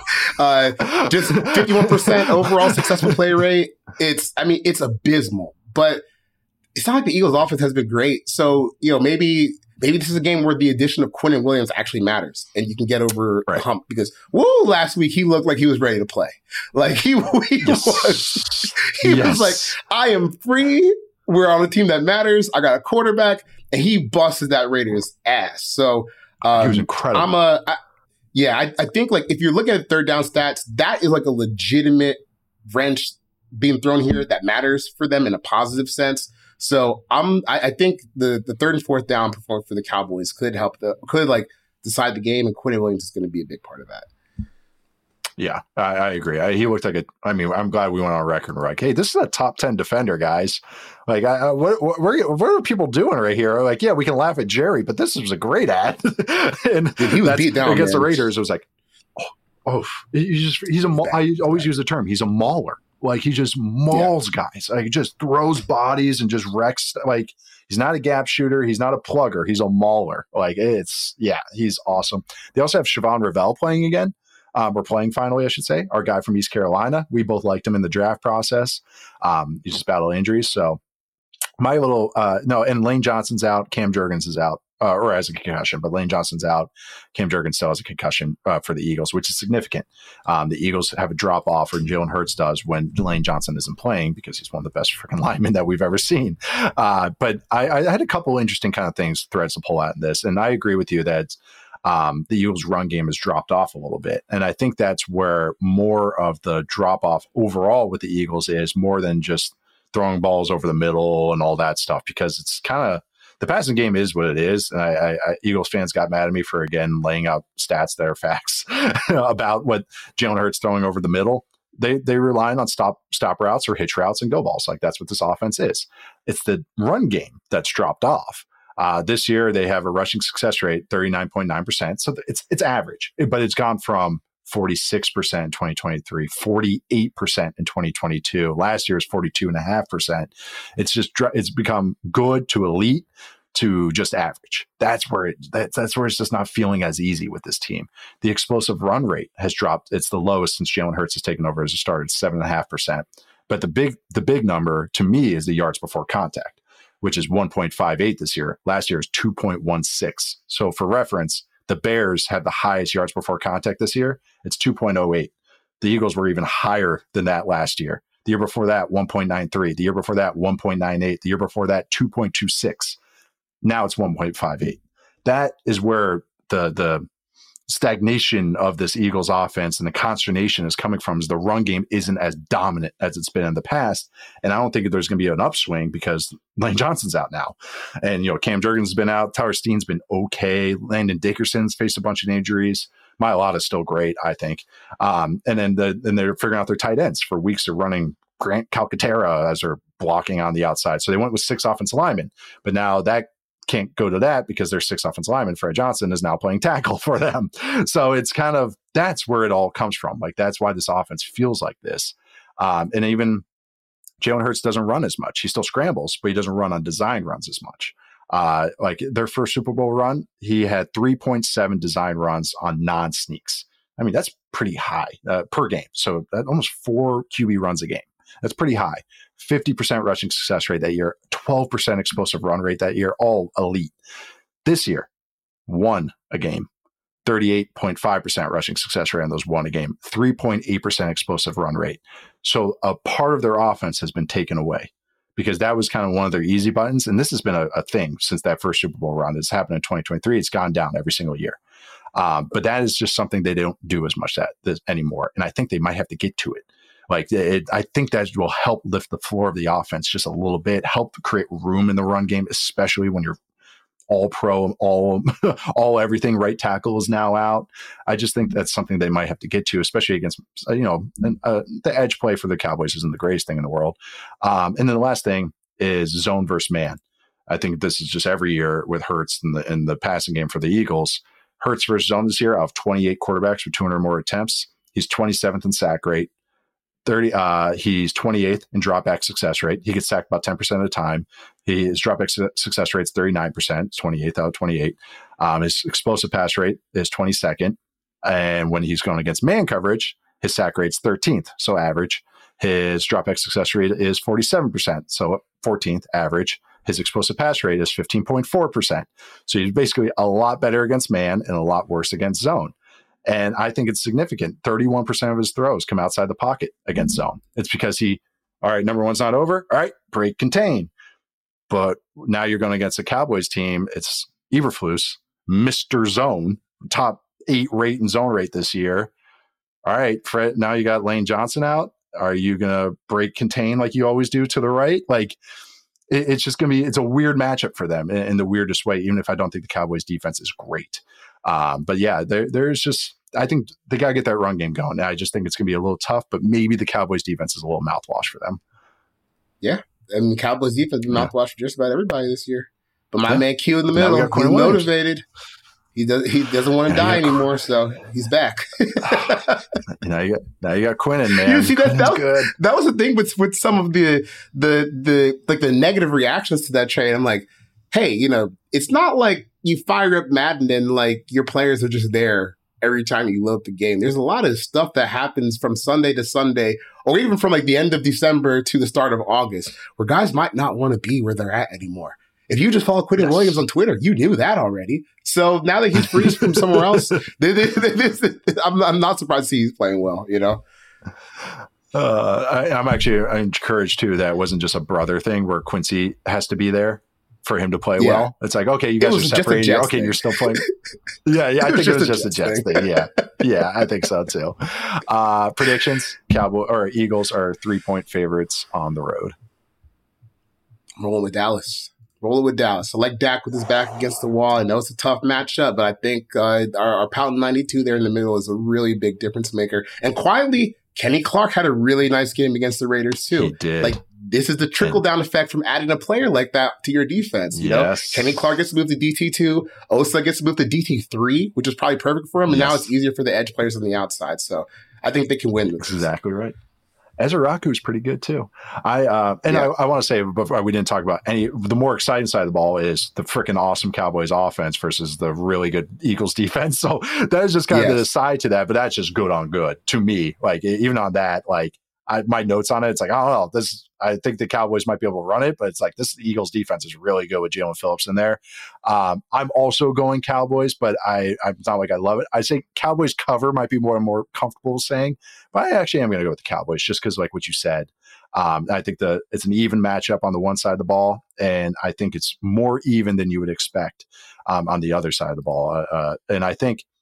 just 51% overall successful play rate. It's abysmal, but it's not like the Eagles offense has been great. So, maybe this is a game where the addition of Quinnen Williams actually matters, and you can get over the hump, because last week he looked like he was ready to play. Like he was like, I am free. We're on a team that matters. I got a quarterback, and he busted that Raiders ass. So he was incredible. I think like if you're looking at 3rd down stats, that is like a legitimate wrench being thrown here that matters for them in a positive sense. So I think the 3rd and 4th down performance for the Cowboys could decide the game, and Quinnen Williams is going to be a big part of that. Yeah, I agree. He looked like I'm glad we went on record and we're like, hey, this is a top 10 defender, guys. Like, what are people doing right here? Like, yeah, we can laugh at Jerry, but this was a great ad. And dude, he was beat down against the Raiders. It was like, I always use the term, he's a mauler. Like, he just mauls guys. Like, he just throws bodies and just wrecks. Like, he's not a gap shooter. He's not a plugger. He's a mauler. Like, he's awesome. They also have Siobhan Revell playing again. We're playing finally, I should say. Our guy from East Carolina. We both liked him in the draft process. He just battled injuries. So my little and Lane Johnson's out. Cam Jurgens is out, or has a concussion, but Lane Johnson's out. Cam Jurgens still has a concussion for the Eagles, which is significant. The Eagles have a drop off, or Jalen Hurts does, when Lane Johnson isn't playing, because he's one of the best freaking linemen that we've ever seen. But I had a couple interesting kind of threads to pull out in this, and I agree with you that the Eagles' run game has dropped off a little bit. And I think that's where more of the drop off overall with the Eagles is, more than just throwing balls over the middle and all that stuff, because it's kind of, the passing game is what it is. And Eagles fans got mad at me for, again, laying out stats that are facts about what Jalen Hurts throwing over the middle. They rely on stop routes or hitch routes and go balls. Like, that's what this offense is. It's the run game that's dropped off. This year, they have a rushing success rate, 39.9%. So it's average, but it's gone from 46% in 2023, 48% in 2022. Last year was 42.5%. It's become good to elite to just average. That's where it's just not feeling as easy with this team. The explosive run rate has dropped. It's the lowest since Jalen Hurts has taken over as a starter. It's 7.5%. But the big number to me is the yards before contact, which is 1.58 this year. Last year is 2.16. So for reference, the Bears had the highest yards before contact this year. It's 2.08. The Eagles were even higher than that last year. The year before that, 1.93. The year before that, 1.98. The year before that, 2.26. Now it's 1.58. That is where the stagnation of this Eagles offense and the consternation is coming from is the run game isn't as dominant as it's been in the past. And I don't think there's going to be an upswing because Lane Johnson's out now. And, Cam Jurgens has been out. Tyler Steen's been okay. Landon Dickerson's faced a bunch of injuries. Mailata's still great, I think. And then they're figuring out their tight ends. For weeks they're running Grant Calcaterra as they're blocking on the outside. So they went with 6 offensive linemen. But now that can't go to that because their 6th offensive lineman, Fred Johnson, is now playing tackle for them. So it's kind of, that's where it all comes from. Like, that's why this offense feels like this. And even Jalen Hurts doesn't run as much. He still scrambles, but he doesn't run on design runs as much. Like their first Super Bowl run, he had 3.7 design runs on non-sneaks. I mean, that's pretty high per game. So almost 4 QB runs a game. That's pretty high. 50% rushing success rate that year, 12% explosive run rate that year, all elite. This year, 1 a game, 38.5% rushing success rate on those 1 a game, 3.8% explosive run rate. So a part of their offense has been taken away because that was kind of one of their easy buttons. And this has been a thing since that first Super Bowl run. It's happened in 2023. It's gone down every single year. But that is just something they don't do as much anymore. And I think they might have to get to it. Like I think that will help lift the floor of the offense just a little bit, help create room in the run game, especially when you're all pro, all everything. Right tackle is now out. I just think that's something they might have to get to, especially against the edge play for the Cowboys isn't the greatest thing in the world. And then the last thing is zone versus man. I think this is just every year with Hurts in the passing game for the Eagles. Hurts versus zone this year, out of 28 quarterbacks with 200 or more attempts, he's 27th in sack rate. He's 28th in dropback success rate. He gets sacked about 10% of the time. His dropback success rate is 39%, 28th out of 28. His explosive pass rate is 22nd. And when he's going against man coverage, his sack rate's 13th, so average. His dropback success rate is 47%, so 14th, average. His explosive pass rate is 15.4%. So he's basically a lot better against man and a lot worse against zone. And I think it's significant. 31% of his throws come outside the pocket against zone. It's because all right, number one's not over. All right, break, contain. But now you're going against a Cowboys team. It's Eberflus, Mr. Zone, top 8 rate and zone rate this year. All right, Fred, now you got Lane Johnson out. Are you going to break, contain like you always do to the right? Like, it's just going to be, it's a weird matchup for them in the weirdest way, even if I don't think the Cowboys defense is great. But yeah, there's just, I think they got to get that run game going. I just think it's going to be a little tough, but maybe the Cowboys defense is a little mouthwash for them. Yeah. And the Cowboys defense is mouthwash for just about everybody this year. But my man Q in the middle, he's motivated. He doesn't want to die anymore, so he's back. now you got Quinnen, man. You see that was the thing with some of the negative reactions to that trade. I'm like, hey, it's not like you fire up Madden and like your players are just there every time you load the game. There's a lot of stuff that happens from Sunday to Sunday, or even from like the end of December to the start of August, where guys might not want to be where they're at anymore. If you just follow Quinnen Williams on Twitter, you knew that already. So now that he's free from somewhere else, I'm not surprised to see he's playing well, I'm actually encouraged too that it wasn't just a brother thing where Quincy has to be there for him to play well. It's like, okay, you guys are separated. Okay, you're still playing. Yeah, I think it was just a Jets thing. Yeah, I think so too. Predictions: Eagles are 3-point favorites on the road. I'm rolling with Dallas. I like Dak with his back against the wall. I know it's a tough matchup, but I think our Pound 92 there in the middle is a really big difference maker. And quietly, Kenny Clark had a really nice game against the Raiders too. He did. Like, this is the trickle-down effect from adding a player like that to your defense. You know? Kenny Clark gets to move to DT2. Osa gets to move to DT3, which is probably perfect for him. And now it's easier for the edge players on the outside. So I think they can win this. Exactly right. Ezra Raku is pretty good too. I want to say before we didn't talk about the more exciting side of the ball is the freaking awesome Cowboys offense versus the really good Eagles defense. So that is just kind of the side to that, but that's just good on good to me. Like even on that, like my notes on it, it's like, I don't know, I think the Cowboys might be able to run it, but it's like this Eagles defense is really good with Jalen Phillips in there. I'm also going Cowboys, but I'm not like I love it. I say Cowboys cover might be more and more comfortable saying, but I actually am going to go with the Cowboys just because like what you said. I think it's an even matchup on the one side of the ball, and I think it's more even than you would expect on the other side of the ball. And I think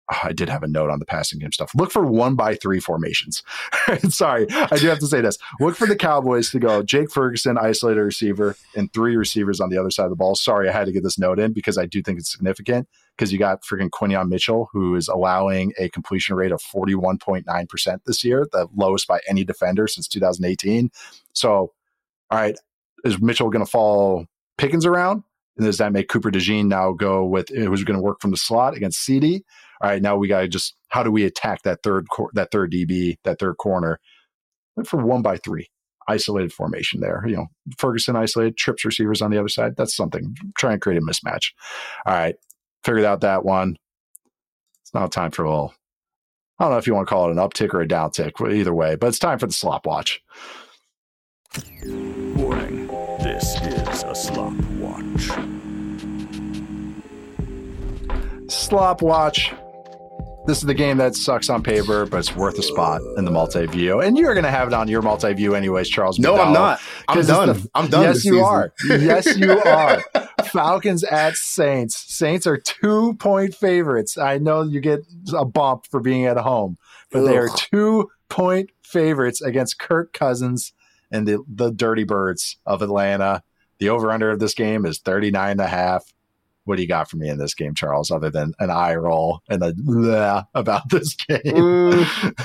I did have a note on the passing game stuff. Look for 1-by-3 formations. Sorry, I do have to say this. Look for the Cowboys to go Jake Ferguson, isolated receiver, and 3 receivers on the other side of the ball. Sorry, I had to get this note in because I do think it's significant because you got freaking Quinion Mitchell, who is allowing a completion rate of 41.9% this year, the lowest by any defender since 2018. So, all right, is Mitchell going to follow Pickens around? And does that make Cooper DeJean now go with who's going to work from the slot against CD? All right, now we got to just how do we attack that third DB, that third corner? Look for 1-by-3 isolated formation there. Ferguson isolated, trips receivers on the other side. That's something. Try and create a mismatch. All right, figured out that one. It's now time for a little. I don't know if you want to call it an uptick or a downtick, either way, but it's time for the slop watch. Warning, this is a slop watch. Slop watch. This is the game that sucks on paper, but it's worth a spot in the multi-view. And you're going to have it on your multi-view anyways, Charles. No, I'm not. I'm done. I'm done. Yes, you are. Yes, you are. Falcons at Saints. Saints are 2-point favorites. I know you get a bump for being at home, but they are 2-point favorites against Kirk Cousins and the Dirty Birds of Atlanta. The over-under of this game is 39.5. What do you got for me in this game, Charles, other than an eye roll and a bleh about this game?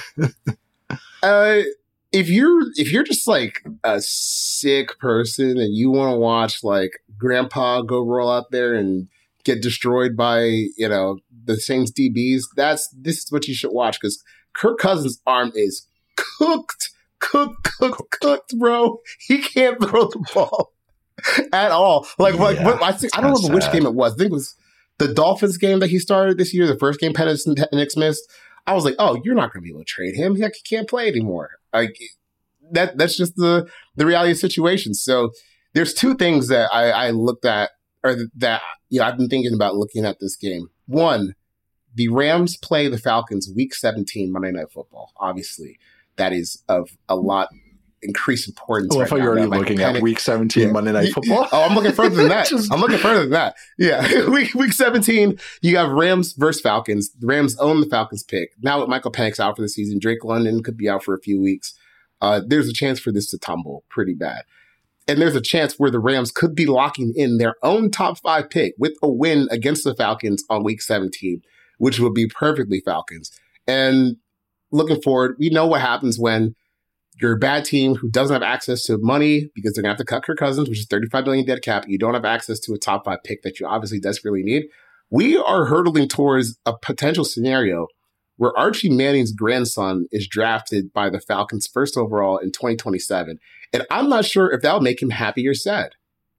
If you're just like a sick person and you want to watch like Grandpa go roll out there and get destroyed by the Saints DBs, this is what you should watch because Kirk Cousins' arm is cooked, bro. He can't throw the ball at all. I don't know which game it was. I think it was the Dolphins game that he started this year, the first game Penix missed. I was like, oh, you're not going to be able to trade him. He can't play anymore. Like that's just the reality of the situation. So there's 2 things that I looked at or that I've been thinking about looking at this game. One, the Rams play the Falcons week 17 Monday Night Football. Obviously, that is of a lot increased importance. I thought you were already looking at week 17 Monday Night Football. Oh, I'm looking further than that. Yeah. week 17, you have Rams versus Falcons. The Rams own the Falcons pick. Now with Michael Penix out for the season, Drake London could be out for a few weeks. There's a chance for this to tumble pretty bad. And there's a chance where the Rams could be locking in their own top 5 pick with a win against the Falcons on week 17, which would be perfectly Falcons. And looking forward, we know what happens when you're a bad team who doesn't have access to money because they're going to have to cut Kirk Cousins, which is $35 billion dead cap. You don't have access to a top 5 pick that you obviously desperately need. We are hurtling towards a potential scenario where Archie Manning's grandson is drafted by the Falcons first overall in 2027. And I'm not sure if that'll make him happy or sad.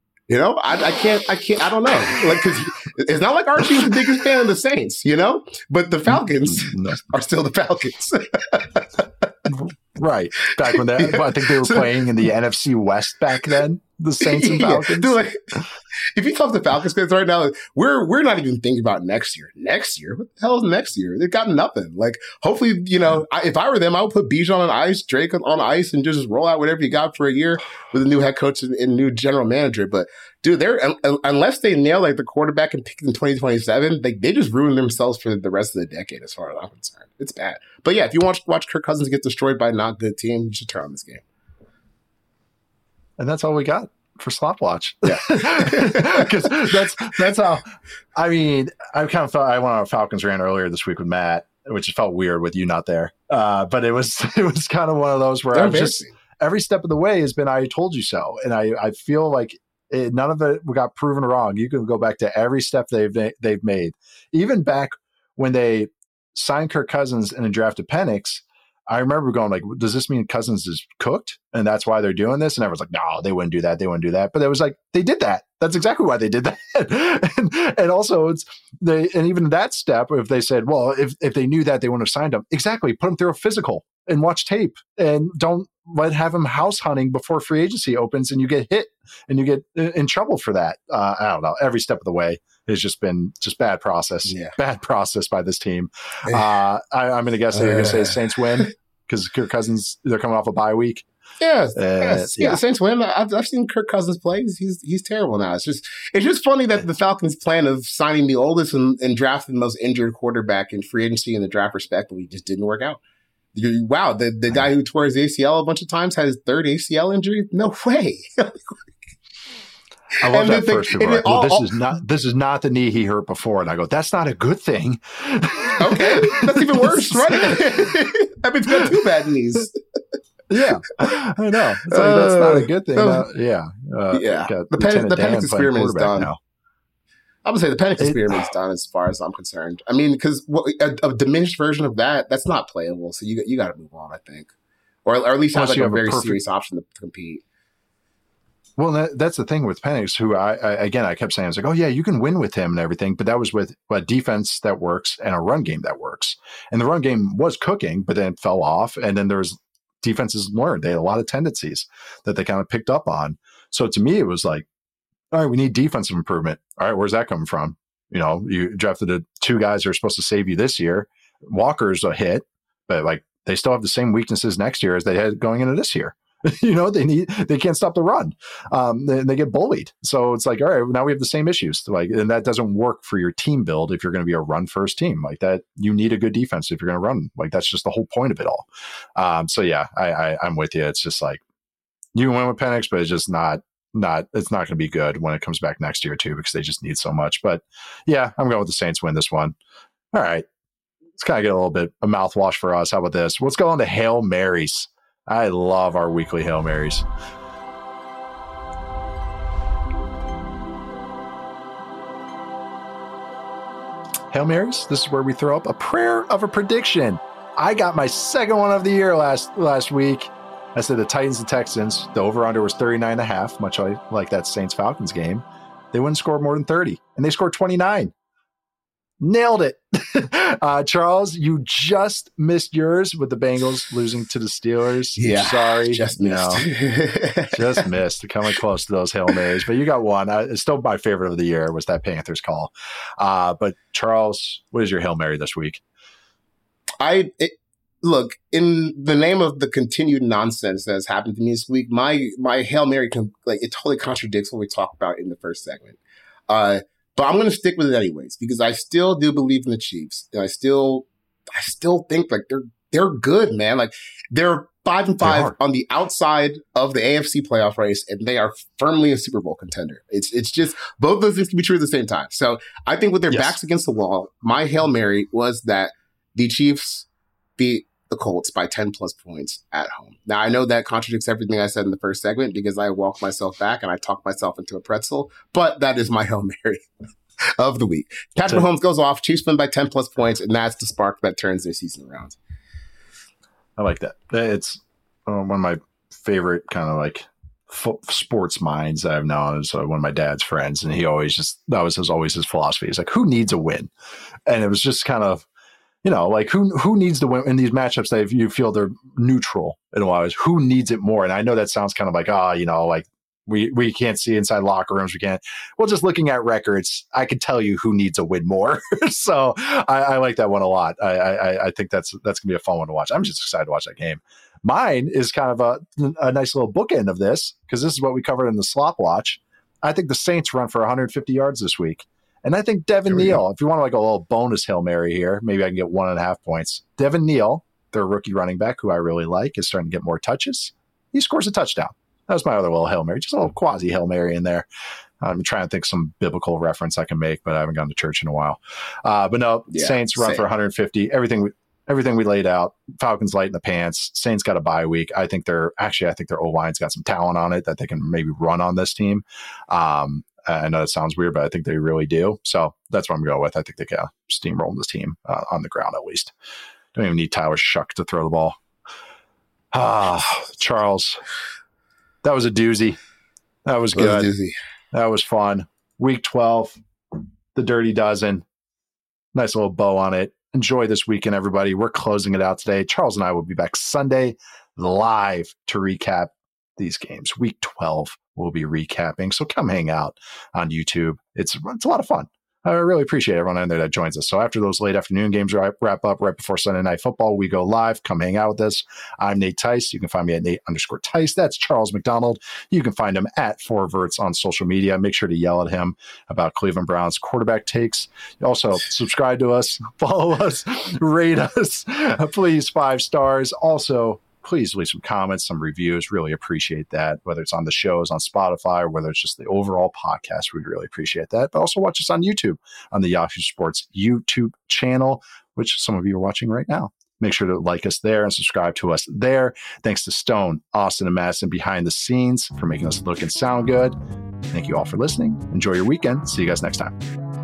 I don't know. Cause it's not like Archie's the biggest fan of the Saints, but the Falcons are still the Falcons. Right. Back when I think they were playing in the NFC West back then, the Saints and Falcons. Yeah. If you talk to Falcons fans right now, we're not even thinking about next year. Next year? What the hell is next year? They've got nothing. Hopefully, if I were them, I would put Bijan on ice, Drake on ice, and just roll out whatever you got for a year with a new head coach and new general manager. But dude, unless they nail the quarterback and pick in 2027, they just ruin themselves for the rest of the decade, as far as I'm concerned. It's bad. But yeah, if you watch Kirk Cousins get destroyed by a not good team, you should turn on this game. And that's all we got for Slop Watch. Yeah. Because that's how, I kind of thought I went on a Falcons rant earlier this week with Matt, which felt weird with you not there. But it was kind of one of those where every step of the way has been, I told you so. And I feel like none of it got proven wrong. You can go back to every step they've made. Even back when they signed Kirk Cousins and then drafted Penix, I remember going does this mean Cousins is cooked and that's why they're doing this? And everyone's like, no, they wouldn't do that. They wouldn't do that. But it was they did that. That's exactly why they did that. and also and even that step, if they said, well, if they knew that, they wouldn't have signed him. Exactly. Put him through a physical and watch tape and don't have him house hunting before free agency opens and you get hit and you get in trouble for that. I don't know. Every step of the way has just been bad process. Yeah. Bad process by this team. I'm going to guess that you're going to say Saints win because Kirk Cousins, they're coming off a bye week. Yes. The Saints win. I've seen Kirk Cousins play. He's terrible now. It's just funny that the Falcons' plan of signing the oldest and drafting the most injured quarterback in free agency in the draft respectively just didn't work out. Wow, the guy who tore his ACL a bunch of times had his third ACL injury? No way. I love that first report. This is not the knee he hurt before. And I go, that's not a good thing. Okay. That's even worse, right? That means got two bad knees. Yeah. I know. It's like, that's not a good thing. Yeah. The Penix experiment is done. Now. I would say the Penix experiment is done as far as I'm concerned. I mean, because a diminished version of that's not playable. So you got to move on, I think. Or at least have like a very serious option to compete. Well, that's the thing with Penix, who I kept saying, I was like, oh yeah, you can win with him and everything, but that was with a defense that works and a run game that works. And the run game was cooking, but then it fell off. And then there's defenses learned. They had a lot of tendencies that they kind of picked up on. So to me, it was like, all right, we need defensive improvement. All right, where's that coming from? You know, you drafted the two guys that are supposed to save you this year. Walker's a hit, but like they still have the same weaknesses next year as they had going into this year. You know, they can't stop the run. They get bullied. So it's like, all right, now we have the same issues. Like, and that doesn't work for your team build if you're going to be a run first team like that. You need a good defense if you're going to run. Like that's just the whole point of it all. So yeah, I'm with you. It's just like you can win with Penix, but it's just not it's not going to be good when it comes back next year too, because they just need so much. But yeah, I'm going with the Saints win this one. All right. Let's kind of get a little bit of mouthwash for us. How about this? Let's go on to Hail Marys. I love our weekly Hail Marys. Hail Marys, this is where we throw up a prayer of a prediction. I got my second one of the year last week. I said the Titans and Texans, the over-under was 39.5, much like that Saints-Falcons game. They wouldn't score more than 30, and they scored 29. Nailed it. Charles, you just missed yours with the Bengals losing to the Steelers. Yeah, sorry. Just missed. Just missed. Coming close to those Hail Marys, but you got one. It's still my favorite of the year was that Panthers call. But Charles, what is your Hail Mary this week? Look, in the name of the continued nonsense that has happened to me this week, my Hail Mary it totally contradicts what we talked about in the first segment. But I'm going to stick with it anyways because I still do believe in the Chiefs, and I still think like they're good, man. Like they're 5-5 on the outside of the AFC playoff race, and they are firmly a Super Bowl contender. It's just both those things can be true at the same time. So I think with their backs against the wall, my Hail Mary was that the Chiefs beat the Colts by 10 plus points at home. Now, I know that contradicts everything I said in the first segment because I walked myself back and I talked myself into a pretzel, but that is my Hail Mary of the week. Patrick Mahomes goes off, Chiefs win by 10 plus points, and that's the spark that turns their season around. I like that. It's one of my favorite kind of like sports minds that I've known. Is one of my dad's friends, and he always that was always his philosophy. He's like, who needs a win? And it was just kind of, you know, like who needs to win in these matchups that you feel they're neutral in a lot of ways? Who needs it more? And I know that sounds kind of like, you know, like we can't see inside locker rooms. We can't. Well, just looking at records, I can tell you who needs a win more. So I like that one a lot. I think that's going to be a fun one to watch. I'm just excited to watch that game. Mine is kind of a nice little bookend of this because this is what we covered in the Slop Watch. I think the Saints run for 150 yards this week. And I think Devin Neal, if you want like a little bonus Hail Mary here, maybe I can get 1.5 points. Devin Neal, their rookie running back, who I really like, is starting to get more touches. He scores a touchdown. That was my other little Hail Mary, just a little quasi Hail Mary in there. I'm trying to think some biblical reference I can make, but I haven't gone to church in a while. But no, Saints run for 150. Everything we laid out. Falcons light in the pants. Saints got a bye week. I think their O-line's got some talent on it that they can maybe run on this team. I know that sounds weird, but I think they really do. So that's what I'm going with. I think they can steamroll this team on the ground at least. Don't even need Tyler Shuck to throw the ball. Charles, that was a doozy. That was good. That was fun. Week 12, the Dirty Dozen. Nice little bow on it. Enjoy this weekend, everybody. We're closing it out today. Charles and I will be back Sunday live to recap these games. Week 12 we'll be recapping. So come hang out on YouTube. It's a lot of fun. I really appreciate everyone in there that joins us. So after those late afternoon games wrap up right before Sunday Night Football, we go live. Come hang out with us. I'm Nate Tice. You can find me at Nate_Tice. That's Charles McDonald. You can find him at 4Verts on social media. Make sure to yell at him about Cleveland Browns quarterback takes. Also, subscribe to us, follow us, rate us. Please, 5 stars. Also, please leave some comments, some reviews. Really appreciate that. Whether it's on the shows on Spotify or whether it's just the overall podcast, we'd really appreciate that. But also watch us on YouTube, on the Yahoo Sports YouTube channel, which some of you are watching right now. Make sure to like us there and subscribe to us there. Thanks to Stone, Austin, and Madison behind the scenes for making us look and sound good. Thank you all for listening. Enjoy your weekend. See you guys next time.